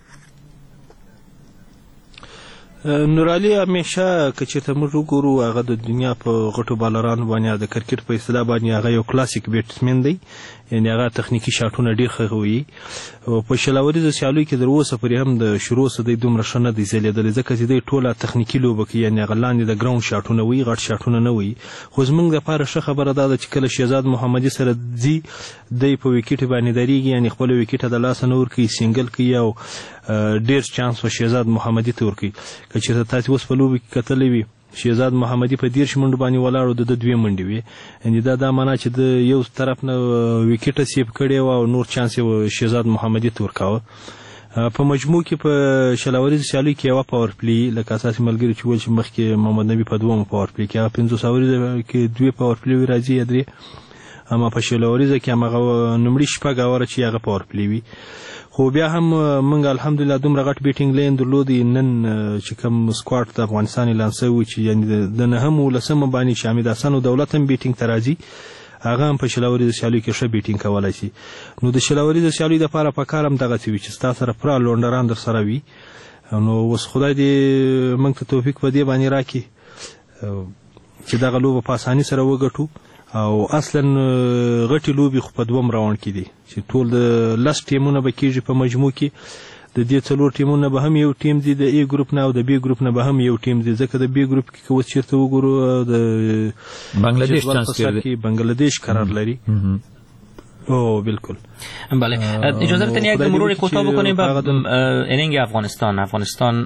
F: نورعلی همیشه که چېرته موږ وګورو هغه د دنیا په غټو بالرانو باندې د کرکټ په اصطلاح باندې هغه یو کلاسیک بیټسمن دی، یعنی هغه تخنیکی شاټونه ډیر ښه وي. په شلاوریزو سیالیو کې در اوسه پورې هم د شروع څخه د دومره ښه نه دی ځلېدلی، ځکه چې دی ټوله تخنیکي لوبه کوي، یعنی هغه لاندې د ګراوند شاټونه وي، غټ شاټونه نه وي. خو زموږ دپاره ښه خبره دا ده چې کله شهزاد محمدي سره ځي دی په ویکټ باندې درېږي، یعنی خپل ویکټ د لاسه نه ورکوي، سینګل کوي او ډیر چانس و شهزاد محمدي ته ورکوي. که چېرته تاسې اوس په لوبه کې کتلی وي شهزاد محمدي په 13 منډو باندې ولاړو، د 2 منډې وي، یعنی دا معنا چې د یو طرف نه ویکټ سیپ کړی او نور چانس یې شهزاد محمدي ته ورکاوه. په مجموع کې په شلاوریز سیالیو کې یو پاور پلی لکه اساسي ملګری چې ول چې مخکې محمد نبی په دوه پاور پلی کې 500 اوریز کې 2 پاور پلی راځي یادري، اما په شلاوریز کې هغه نمړي شپږ اوره چې هغه پاور پلی وي. خو بیا هم موږ الحمدلله دومره غټ بیټینګ لین درلودی. نن چې کوم سکواډ د افغانستان اعلان شوی چې یعنی د نهم ولسمه باندې چې حمید حسن او دولت هم بیټینګ ته راځي، هغه هم په شلاوریز سیالیو کې ښه بیټینګ کولی شي. نو د شلاوریز سیالیو دپاره پکار هم دغسې وي چې ستا سره پوره لونډران در سره وي. نو اوس خدای دې موږ ته توفیق په دې باندې راکړي چې دغه لوبه په اساني سره وګټو او اصلا غټي لوبي خو په دوم راوند کې دي چې ټول د لاس ټیمونه به کېږي په مجموع کې د دې څلور ټیمونه به هم یو ټیم دي د ای ګروپ نه او د بی ګروپ نه به هم یو ټیم دي ځکه د بی ګروپ کې کوم چیرته وګورو د
C: بنگلاديش ترانسفر
F: کې بنگلاديش قرار لري او بالکل
D: بله اجازه بدین یک مرور کوتاه بکنیم به اینینگ افغانستان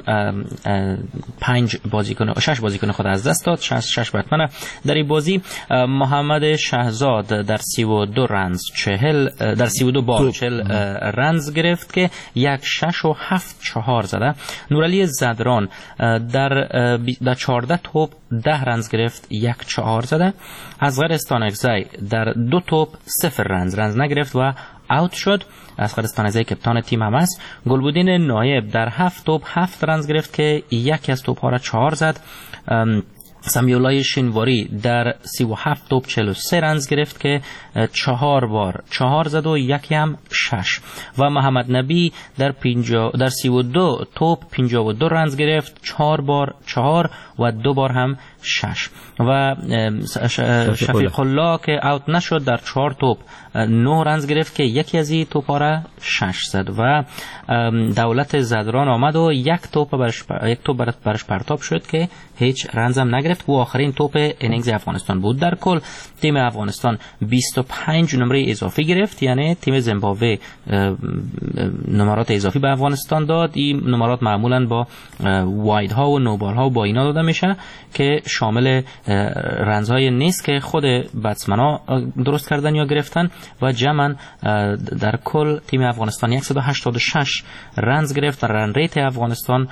D: 6 بازیکن خود از دست داد 6 بتمنه در این بازی محمد شهزاد در 32 رنز 40 در 32 بال 40 رنز گرفت که 1.6 و 7.4 زده. نورعلی زدران در 14 توپ 10 رنز گرفت 1.4 زده. اصغر استانکزی در 2 توپ 0 رنز نگرفت و اوت شد. اصغر استانکزی کپتان تیم هم است. گلبودین نایب در 7 توپ 7 رنز گرفت که یکی از توپ ها را 4 زد. سمیولای شینواری در 37 توپ 43 رنز گرفت که 4 بار 4 زد و یکی هم 6 و محمد نبی در 32 توپ 52 رنز گرفت 4 بار 4 و 2 بار هم 6 و شفیق الله که اوت نشد در 4 توپ 9 رنز گرفت که یکی از این توپا را 6 زد و دولت زدران آمد و یک توپ برش پرتاب شد که هیچ رنز هم نگرفت و آخرین توپ اینینگز افغانستان بود. در کل تیم افغانستان 25 نمره اضافی گرفت، یعنی تیم زیمبابوه نمرات اضافی به افغانستان داد. این نمرات معمولا با واید ها و نوبال ها و با اینا داده میشه که شامل رنزهای نیست که خود بتسمن ها درست کردن یا گرفتن و جمعا در کل تیم افغانستان 186 رنز گرفت و رن ریت افغانستان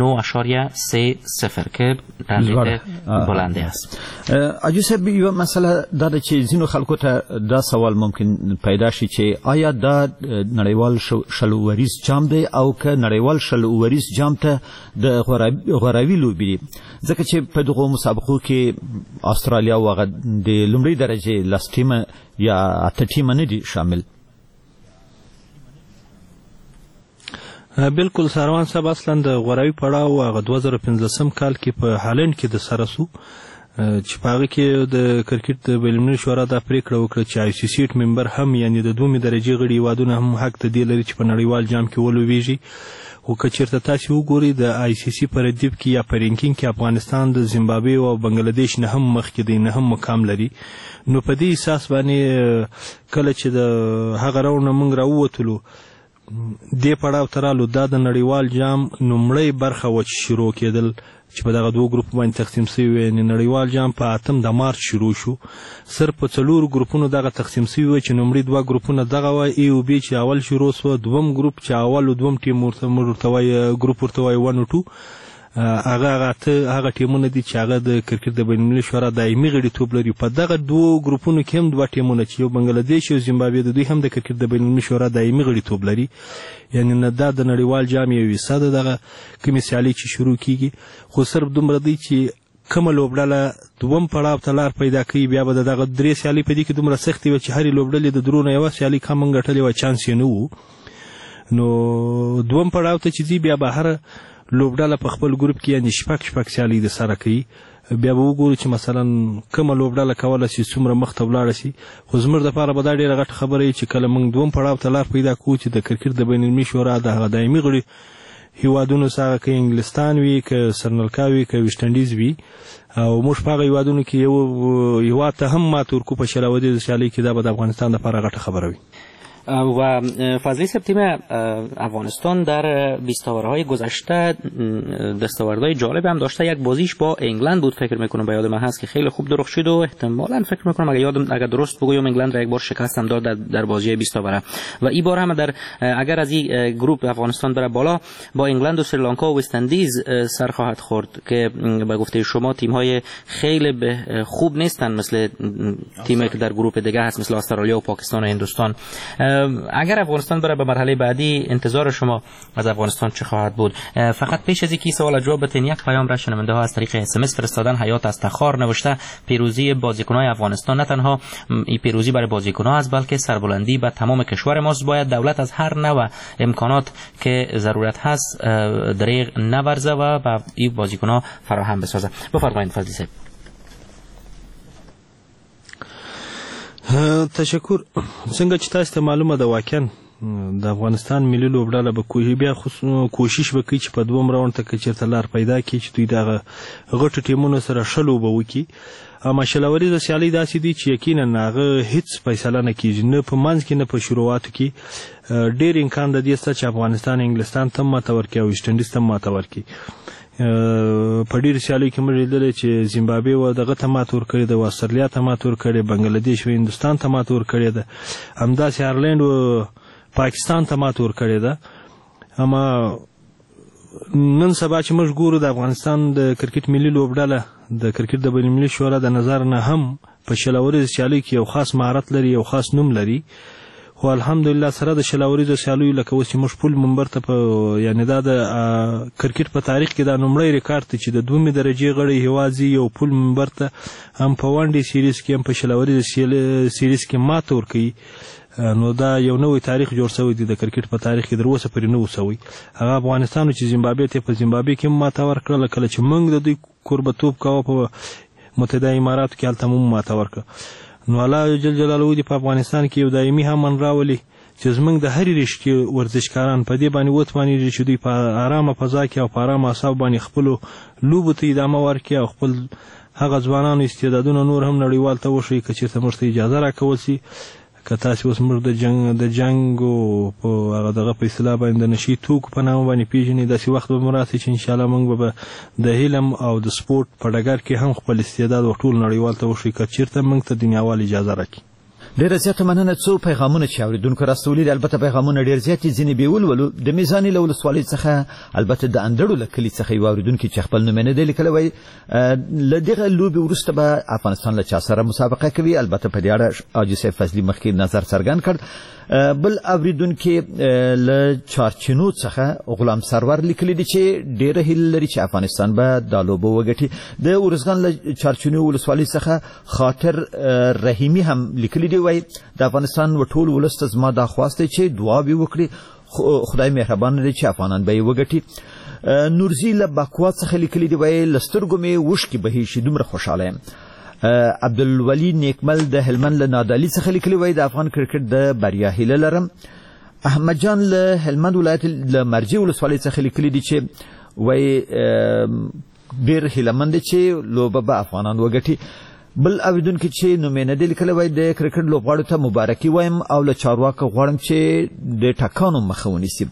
D: 9.30 که رن ریت بلنده است.
C: اجو صاحب یو مسله دا چې زینو خلکو ته دا سوال ممکن پیدا شي چې آیا دا نړیوال شلووریز جام دی او که نړیوال شلووریز جام ته د غوراوي لوبي ځکه چې په دغه مسابقو کې استرالیا او د لومړي درجه لاستیمه یا اتټیمه نه دي شامل.
F: بالکل ساروان صاحب اصلا د غوراوي پړاو هغه 2015 کال کې په هالند کې د سرسو چې پاغه کې د کرکټ د بینالمللي شورا د پریکړه وکړه چې آی سی سی ممبر هم یعنی د دومره درجه غړي وادونه هم حق ته دی لري چې په نړیوال جام کې ولوبېږي. او که چیرته تاسو وګورئ د آی سی سی پر ردیف کې یا پر رینکینګ کې افغانستان د زیمبابوې او بنگلاديش نه هم مخکې دی، نه هم مقام لري. نو په دې اساس باندې کله چې د هغه راونه موږ راووتلو دې پړاو ترالو دا د نړیوال جام نومړی برخه و چې شروع کېدل چې په دغه دوه ګروپ باندې تقسیم شوی. نړیوال جام په 8 د مارچ شروع شو. صرف په 4 ګروپونو دغه تقسیم شوی چې نومړي دوه ګروپونه دغه و ای او بی چې اول شروع شو، دوم ګروپ چې اول او دوم ټیم ورته وای ګروپ ورته وای 1 او 2 هغه ټیمونه دي چې هغه د کرکټ د بینالمللي شورا دایمي غړیتوب لري. په دغه دوه ګروپونو کې هم دوه ټیمونه چې یو بنگلاديش او زیمبابوې د دوی هم د کرکټ د بینالمللي شورا دایمي غړیتوب لري. یعنی نه دا د نړیوال جام یو وساده دغه کومې سیالي چې شروع کیږي، خو صرف دومره دی چې کومه لوبډله دوم پړاو ته لار پیدا کوي بیا به دغه درې سیالي په دې کې دومره سختي و چې هرې لوبډلې د درونه یو سیالي کم غټلې و چانس یې نه وو. نو دوم پړاو ته چې دی بیا به هر لوبډله په خپل ګروپ کې یعنی شپږ سیالي د سره کوي. بیا به وګورو چې مثلا کومه لوبډله کوله چې څومره مخ ته ولاړه شي. خو زموږ دپاره به دا ډېره غټه خبره وي چې کله موږ دوم پړاو ته لار پیدا کوو چې د کرکټ د بینالمللي شورا د هغه دایمي غړي هیوادونو څخه که انګلستان وي، که سرنلکا وي، که ویسټ انډیز وي، او موږ په هغه هیوادونو کې یو هیواد ته هم مات ورکو په شلاودي د سیالۍ کې، دا به د افغانستان لپاره غټه خبره وي.
D: و فضلی صاحب تیم افغانستان در 20 اوورهای گذشته دستاوردهای جالب هم داشته. یک بازیش با انگلند بود فکر میکنم، به یاد من هست که خیلی خوب درخشید و احتمالاً فکر میکنم اگر درست بگویم انگلند را یک بار شکست هم داد در بازی 20 اوره و این بار هم اگر از این گروپ افغانستان بره بالا با انگلند و سریلانکا و وست اندیز سر خواهد خورد که به گفته شما تیم های خیلی خوب نیستن مثل تیمی که در گروپ دیگه هست مثل استرالیا و پاکستان و هندوستان. اگر افغانستان بره به مرحله بعدی انتظار شما از افغانستان چه خواهد بود؟ فقط پیش از اینکه سوال جواب بتین یک پیام را شنونده ها از طریق اس ام اس فرستادن. حیات از تخار نوشته پیروزی بازیکنان افغانستان نه تنها این پیروزی برای بازیکنان است بلکه سربلندی به تمام کشور ماست. باید دولت از هر نوع امکانات که ضرورت هست دریغ نورزه و به این بازیکنان فراهم بسازه. بفرمایید فضلی صاحب.
F: تشکر. څنګه چې تاسو ته معلومه ده واقعا د افغانستان ملي لوبډله به بیا کوشش وکړي چې په دوم راوند ته چېرته لار پیدا کړي چې دوی دغه غټو ټیمونو سره ښه لوبه وکړي. اما شلوریزه سیالي داسې دي چې یقینا هغه هیڅ فیصله نه کېږي، نه په منځ کې نه په شروعاتو کې. ډېر امکان د دې شته چې افغانستان انګلستان ته ماته ورکړي او ویسټ انډیز ته ماته ورکړي. په ډېرو سیالیو کې موږ لیدلی چې زیمبابوې و دغه ته ماته ورکړې ده، استرالیا ته ماته ورکړې، بنګلادیش و هندوستان ته ماته ورکړې ده، همداسې آیرلینډ و پاکستان ته ماته ورکړې ده. اما نن سبا چې موږ ګورو د افغانستان د کرکټ ملي لوبډله د کرکټ د بین المللي شورا د نظر نه هم په شلوریزو سیالیو کې یو خاص مهارت لري، یو خاص نوم لري. خو الحمدلله سره د شلوریزو سیالیو لکه اوس چې موږ پول منبر ته یعنې دا د کرکټ په تاریخ کې دا لومړی ریکارډ دی چې د دومې درجې غړی هیواد ځي یو پول منبر ته هم په ون ډې سیریز کې هم په شلوریزو سیریز کې ماته ورکوي. نو دا یو نوی تاریخ جوړ شوی دی د کرکټ په تاریخ کې، تر اوسه پورې نه و شوی. هغه افغانستان چې زیمبابوې ته په زیمبابوې کې هم ماته ورکړله، کله چې موږ د دوی کوربهتوب کوه په متحده اماراتو کې هلته هم ماته ورکړه. نو الله جل جلاله دې په افغانستان کې یو دایمي امن راولي چې زموږ د هرې رشتې ورزشکاران په دې باندې وتوانېږي چې دوی په ارامه فضا کې او په ارامه اعصاب باندې خپلو لوبو ته ادامه ورکړي او خپل هغه ځوانانو استعدادونه نور هم نړیوال ته وښیي که چېرته موږ ته اجازه راکول شي. که تاسې اوس موږ د جنګو په هغه دغه په اصطلاح باندې د نشي توکو په نامه باندې پېژني، داسې وخت به مو راسي چې انشاءالله موږ به د علم او د سپورټ په ډګر کې هم خپل استعداد ټول نړیوال ته وښیي که چېرته موږ ته دنیاوال اجازه راکړي.
C: ډیره زیاته مننه. څو پیغامونه چې اوریدونکو راستولي دي، البته پیغامونه ډیر زیات دي، ځینې به ولولو. د میزانې له ولسوالۍ څخه البته د اندړو له کلي څخه یو اوریدونکي چې خپل نوم یې نه دی لیکلی، وایي له دغه لوبې وروسته به افغانستان له چا سره مسابقه کوي. البته په دې اړه حاجي صاحب فضلي مخکې نظر څرګند کړ. بل اوریدونکي له چارچینو څخه غلام سرور لیکلی دي چې ډیره هیله لري چې افغانستان به دا لوبه وګټي. د ارزګان له چارچینو ولسوالۍ څخه خاطر رحیمي هم لیکلی دي، وایي د افغانستان و ټول ولس ته زما دا خواست دی چې دعاوې وکړي، خدای مهربان دی چې افغانان به یې وګټي. نورزي له باکوا څخه لیکلی دي، وایي له سترګو مې اوښکې بهیږي، دومره خوشحاله یم. عبدالولي نیکمل د هلمند له نادعلي څخه لیکلی، وایي د افغان کرکټ د بریا هیله لرم. احمد جان له هلمند ولایت له مرجې ولسوالۍ څخه لیکلی دي چې وایي ډېر هیلهمند دی چې لوبه به افغانان وګټي. بل اوریدونکي چې نوم یې نه دی لیکلی، وایي د کرکټ لوبغاړو ته مبارکي وایم او له چارواکو غواړم چې د ټکانو مخه ونیسي.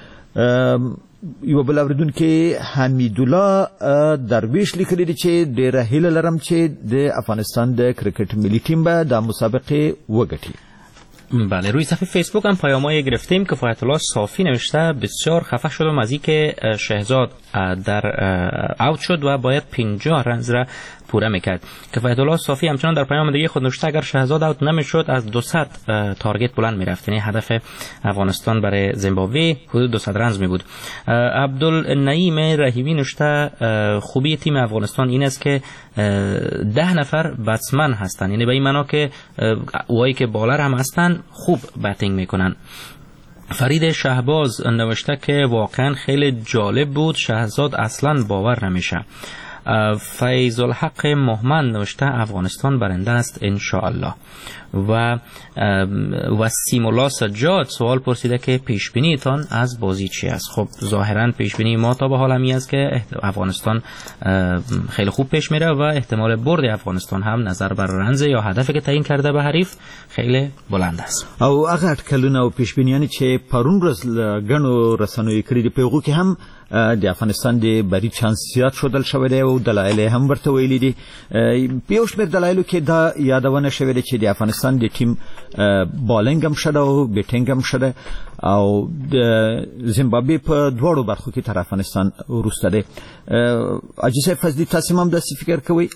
C: یو بل اوریدونکي حمیدالله درویش لیکلی دی چې ډېره هیله لرم چې د افغانستان د کرکټ ملی تیم به دا مسابقه وګټي.
D: بله، روی صفحه فیسبوک هم پیامایی گرفتیم. کفایت الله صافی نوشته بسیار خفه شدم از اینکه شهزاد در اوت شد و باید 50 رنز را پوره میکرد. کفایت الله صافی همچنان در پیام دیگه خود نوشته اگر شهزاد اوت نمیشد از 200 تارگت بلند میرفت، یعنی هدف افغانستان برای زیمبابوه حدود 200 رنز می بود. عبدالنعیم رحیمی نوشته خوبی تیم افغانستان این است که 10 نفر بتسمن هستند، یعنی به این معنا که اونایی که بالر هم هستند خوب بتینگ میکنن. فرید شهباز نوشته که واقعا خیلی جالب بود، شهزاد اصلا باور نمیشه. فیض الحق محمد نوشته افغانستان برنده است انشاءالله. و وسیم الله سجاد سوال پرسیده که پیش بینی تان از بازی چی است؟ خب ظاهرا پیش بینی ما تا به حال همی است که افغانستان خیلی خوب پیش میره و احتمال برد افغانستان هم نظر بر رنز یا هدفی که تعیین کرده به حریف خیلی بلند است.
C: او هغه اټکلونه او پیش بینیانی چې پرون ورځ غنو رسنوي کړي دي، په هغو کې هم د افغانستان د بری چانس زیات شودل شوی دی او دلایل هم ورته ویلي دي. په یو شمېر دلایلو کې دا یادونه شوې ده چې د افغانستان د ټیم بالینګ هم ښه ده او بیټینګ هم ښه ده او د زیمبابوې په دواړو برخو کې تر افغانستان وروسته دی. حاجي صاحب فضلي، تاسې هم داسې فکر کوئ؟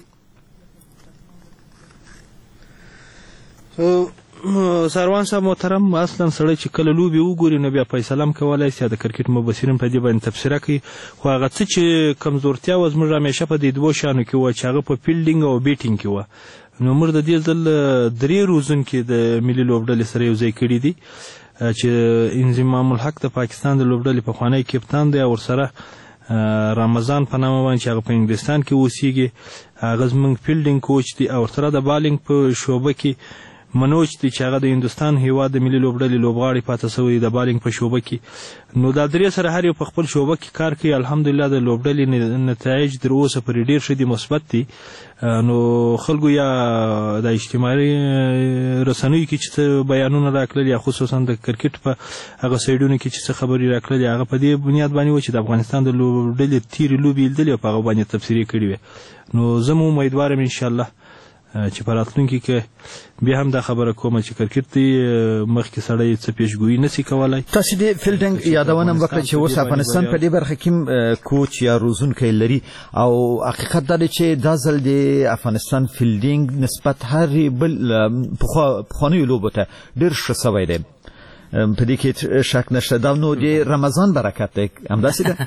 F: سروان صاحب محترم، اصلا سړی چې کله لوبي وګوري نو بیا فیصله هم کولای شي. د کرکټ مبصرین په دې باندې تبصره کوي، خو هغه څه چې کمزورتیا و زموږ همیشه په دې دوه شانو کې و چې هغه په فیلډینګ او بیټینګ کې و. نو موږ د دې ځل 3 روزونکې د ملي لوبډلې سره یو ځای کړي دي چې انضمام الحق د پاکستان د لوبډلې پخوانی کپتان دی او ورسره رمضان په نامه باندې چې هغه په انګلستان کې اوسېږي، هغه زموږ فیلډینګ کوچ دی او ورسره د بالینګ په شعبه کې منوج دی چې هغه د هندستان هیواد د ملي لوبډلې لوبغاړي پاتې شوی د بالینګ په شوبه کې. نو دا درې سره هر یو په خپل شوبه کې کار کوي. الحمدلله د لوبډلې نتایج تر اوسه پورې ډیر ښه دي، مثبت دي. نو خلکو یا د اجتماعي رسنیو کې چې بیانونه راکړل یا خصوصا د کرکټ په هغه سایډونو کې چې خبري راکړل هغه په دې بنیاد باندې و چې د افغانستان د لوبډلې تیری لوبي لیدل او په هغه باندې تفسیری کړی وي. نو زه مو امیدوارم ان شاء الله چې په راتلونکي کې بیا هم دا خبره کوم چې کرکټ دی مخکې سړی څه پیشګویي نشي کولای.
C: تاسو د فیلډینګ یادونه وکړه چې اوس افغانستان په دې برخه کې کوچ یا روزونکی لري او حقیقت دا دی چې دا ځل د افغانستان فیلډینګ نسبت هر بل پخوانیو لوبو ته ډېر ښه سوی دی. په دې کې شک نشته. دا نو د رمضان برکت دی، همداسې ده؟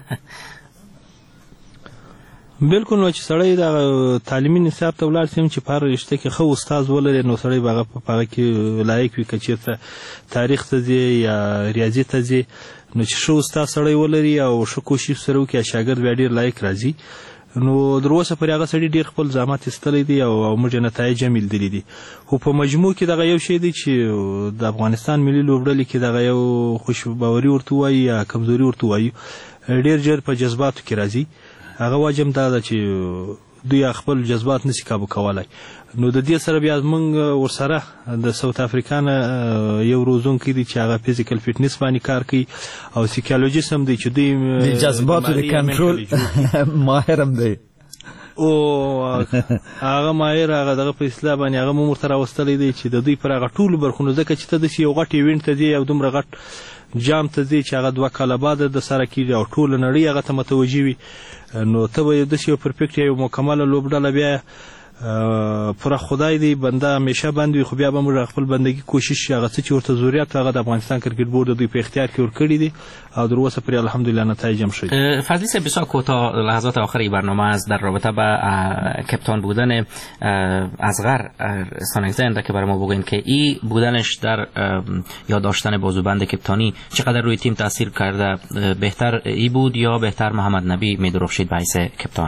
F: بالکل. نو چې سړی د تعلیمي نصاب ته ولاړ شي چې په هر رشته کې ښه استاد ولري نو سړی به هغه په هغه کې لایق وي. که چېرته تاریخ ته ځي یا ریاضي ته ځي نو چې ښه استاد سړی ولري او ښه کوشش سره وکړي شاګرد بیا ډېر لایق راځي. نو در اوسه پورې هغه سړي ډېر خپل زحمت ایستلی دی او موږ نتایج هم لیدلي دي. خو په مجموع کې دغه یو شی دی چې د افغانستان ملي لوبډلې کې دغه یو خوشباوري ورته وایي یا کمزوري ورته وایي ډېر ژر په جذباتو کې راځي. هغه واجب دا ده چې دوی خپل جذبات نشي کابو کولای. نو د دې سره بیا موږ ورسره د ساوث افریقا یو روزونکی دی چې هغه فزیکل فټنس باندې کار کوي او سایکولوژیست هم دی چې دوی
C: د جذباتو د کنټرول ماهر هم دی
F: او هغه ماهر هغه دغه په اصلاح باندې هغه مو مرته راوستلی دی چې د دوی پر هغه ټولو برخونو ځکه چې ته داسې یو غټ ایونټ ته ځې او دومره غټ جام ته ځې چې هغه 2 کاله بعد د سره کېږي او ټوله نړۍ هغه ته متوجه وي. نو ته به داسې یو پرفیکټ یو مکمله لوبډله بیا پر خدای دی بنده همیشه بند وي، خو بیا به موږ خپل بندگی کوشش هغه څه چې ورته ضرورت هغه د افغانستان کرکټ بورد دوی په اختیار کې ورکړي دي او در اوسه پرې الحمدلله نتایج هم شد.
D: فضلی صاحب بسیار کوتاه لحظات آخری برنامه است در رابطه با کپتان بودن اصغر سانگزنده که برای ما بگین که این بودنش در یاد داشتن بازوبند کپتانی چقدر روی تیم تاثیر کرده؟ بهتر ای بود یا بهتر محمد نبی می درخشید به حیث کپتان؟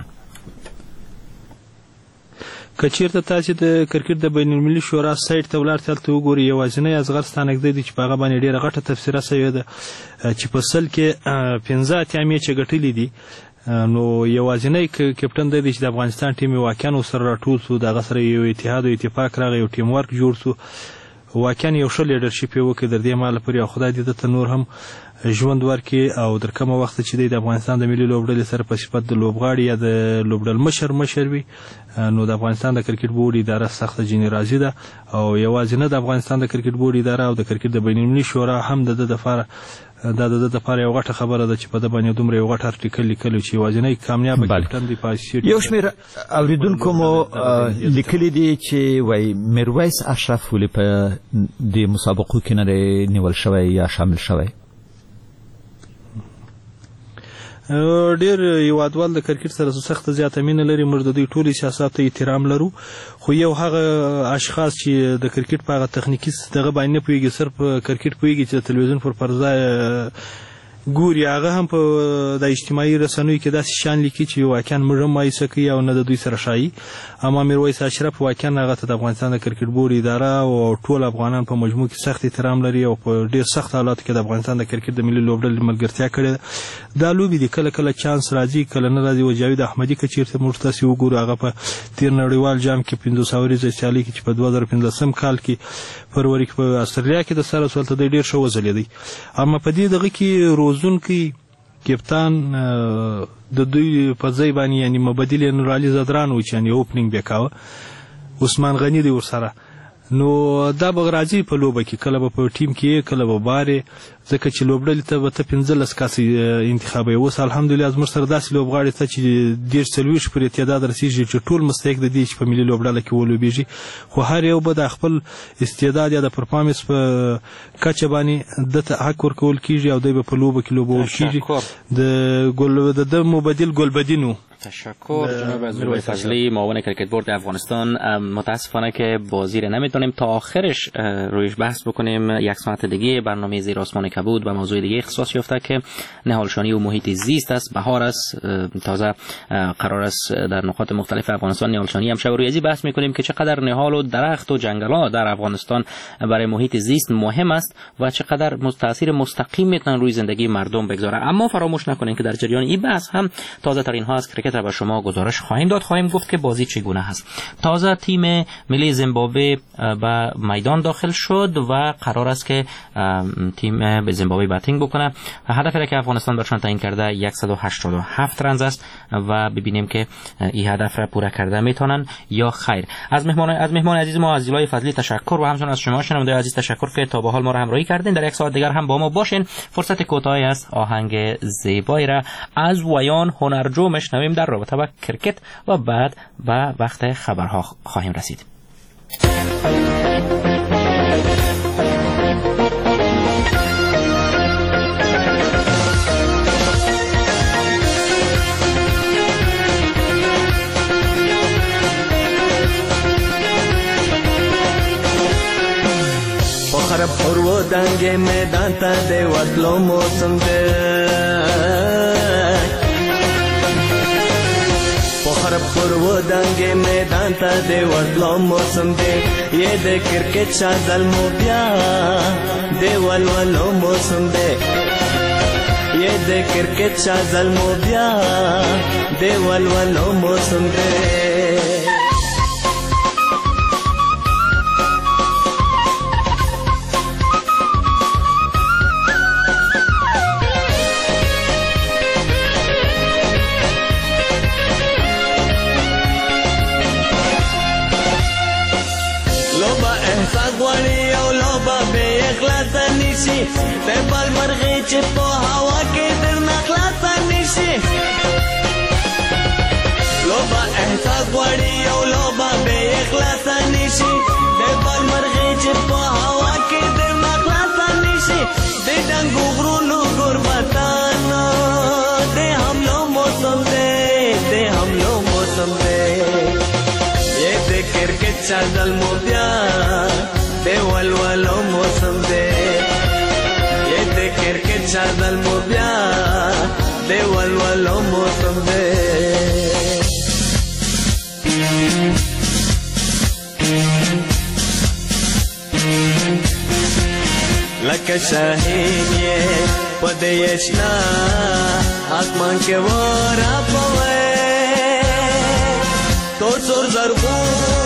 F: کچیرته تاسو د کرکټ د بین المللي شورا سایت ته ولر تل ته وګورئ یوازینی اصغر ستانګزی دی چې په هغه باندې ډیره غټه تفسیره شوې ده چې په سل کې 15 اتیامې چې ګټلې دي. نو یوازینی کپټن دی چې د افغانستان ټیم واقعا سره راټول سو دغه سره یو اتحاد او اتفاق راغی او ټیم ورک جوړ سو واقعا یو ښه لیډرشپ وکړ در دې مال پرې خدای دې ته نور هم ژوند ورکړي او در کومه وخت چې د افغانستان د ملي لوبډلې سره په صفت د لوبغاړي یا د لوبډل مشر وي نو د افغانستان د کرکټ بورډ اداره سخت جنی راضي ده او یوازې نه د افغانستان د کرکټ بورډ اداره او د کرکټ د بین المللي شورا هم د لپاره یو غټه خبره ده چې په د باندې دومره یو غټ ارټیکل لیکل چې یوازینی کامیاب کپټن دی پاسیټ.
C: یو شمېر اوریدونکو مو لیکلي دي چې وای میرویس اشرف ولې په د مسابقو کې نه نیول شوی یا شامل شوی؟
F: ډیر یوادوال د کرکټ سره سخت زیاته مینه لري. موږ د دوی ټولي سیاست ته احترام لرو خو یو هغه اشخاص چې د کرکټ په هغه تخنیکی دغه باندې پویږي صرف کرکټ پویږي چې تلویزیون پر پرځای ګوري هغه هم په د اجتماعي رسنیو کې داسې شان لیکي چې واقعا موږ مایوسه کوي او نه د دوی سره شایي. اما میرویس اشرف واقعا هغه ته د افغانستان د کرکټ بورډ اداره او ټول افغانان په مجموع کې سخت احترام لري او په ډیر سخت حالات کې د افغانستان د کرکټ د ملي لوبډلې ملګرتیا کړې. دا لوبي د کله چانس راځي کله نه راځي. او جاوید احمدی که چیرته موږ تاسو وګورو هغه په تیر نړیوال جام کې 500 ورځې سیالي کې چې په 2015 کال کې فروری کې په استرالیا کې د سره سولته ډیر شو وزلیدي. اما په دې دغه کې روزونکي کپتان د دوی په ځای باندې یعنی مبدل نورالي زدران و چې یعنی اوپننګ وکاوه عثمان غنی دی ورسره. نو دا بغرازي په لوبه کې کله په ټیم کې کله به باره ځکه چې لوبډلې ته به 15 کس انتخاب یو وس الحمدلله از موږ سره داسې لوبغاړي ته چې ډیر سلويش پر تعداد رسیږي چې ټول مستحق د دې چې په ملي لوبډله کې ولوبېږي خو هر یو به د خپل استعداد یا د پرفارمنس په کچه باندې د حق ورکول کیږي او د په لوبه کې لوبول کیږي د ګل د مبدل ګلبدینو.
D: تشکر جناب زوی فضلی معاون کرکت بورد افغانستان. متاسفانه که بازی رو نمیتونیم تا آخرش رویش بحث بکنیم. یک ساعت دیگه برنامه زیر آسمان کبود و موضوع دیگه اختصاص یافته که نهالشانی و محیط زیست است. بهار است، تازه قرار است در نقاط مختلف افغانستان نهالشانی هم شب روی ازی بحث میکنیم که چقدر نهال و درخت و جنگلات در افغانستان برای محیط زیست مهم است و چقدر تاثیر مستقیم میتونن روی زندگی مردم بگذاره. اما فراموش نکنین که در جریان این بحث هم تازه ترین ها از کرکت را به شما گزارش خواهیم داد. خواهیم گفت که بازی چگونه هست. تازه تیم ملی زیمبابوه به میدان داخل شد و قرار است که تیم به زیمبابوه باتینگ بکنه. هدفی را که افغانستان برشان تعیین کرده 187 رنز است و ببینیم که این هدف را پورا کرده میتونن یا خیر. از مهمان عزیز ما از جلای فضلی تشکر و همچنین از شما شنونده عزیز تشکر که تا به حال ما را همراهی کردین. در یک ساعت دیگر هم با ما باشین. فرصت کوتاهی است آهنگ زیبایی را از ویان هنرجو میشنویم در رابطه با کرکت و بعد به وقت خبرها خواهیم رسید.
G: فخر پرو دنگ میدان تا دی وطلو موسم دی فخر پرو دنگ میدان تا دی وطلو موسم دی یہ دی کرکٹ شادل مو بیا دی ولولو موسم دی یہ دی کرکٹ شادل مو بیا دی ولولو موسم دی د بل مرغی چې په هوا کې در نخلاص نشي لوبا احساس غواړي او لوبا به اخلاص نشي د بل مرغی چې په هوا کې در نخلاص نشي د ډنګو غرونو قربتانو د حملو موسم دی د حملو موسم دی یہ د کرکټ چادل مو بیا د ولولو موسم دی کرکٹ چادل مو بیا دی ولولو موسم دی لکه شاهین یې په دې اشنا آسمان کې ورا پوي تو سر زرغون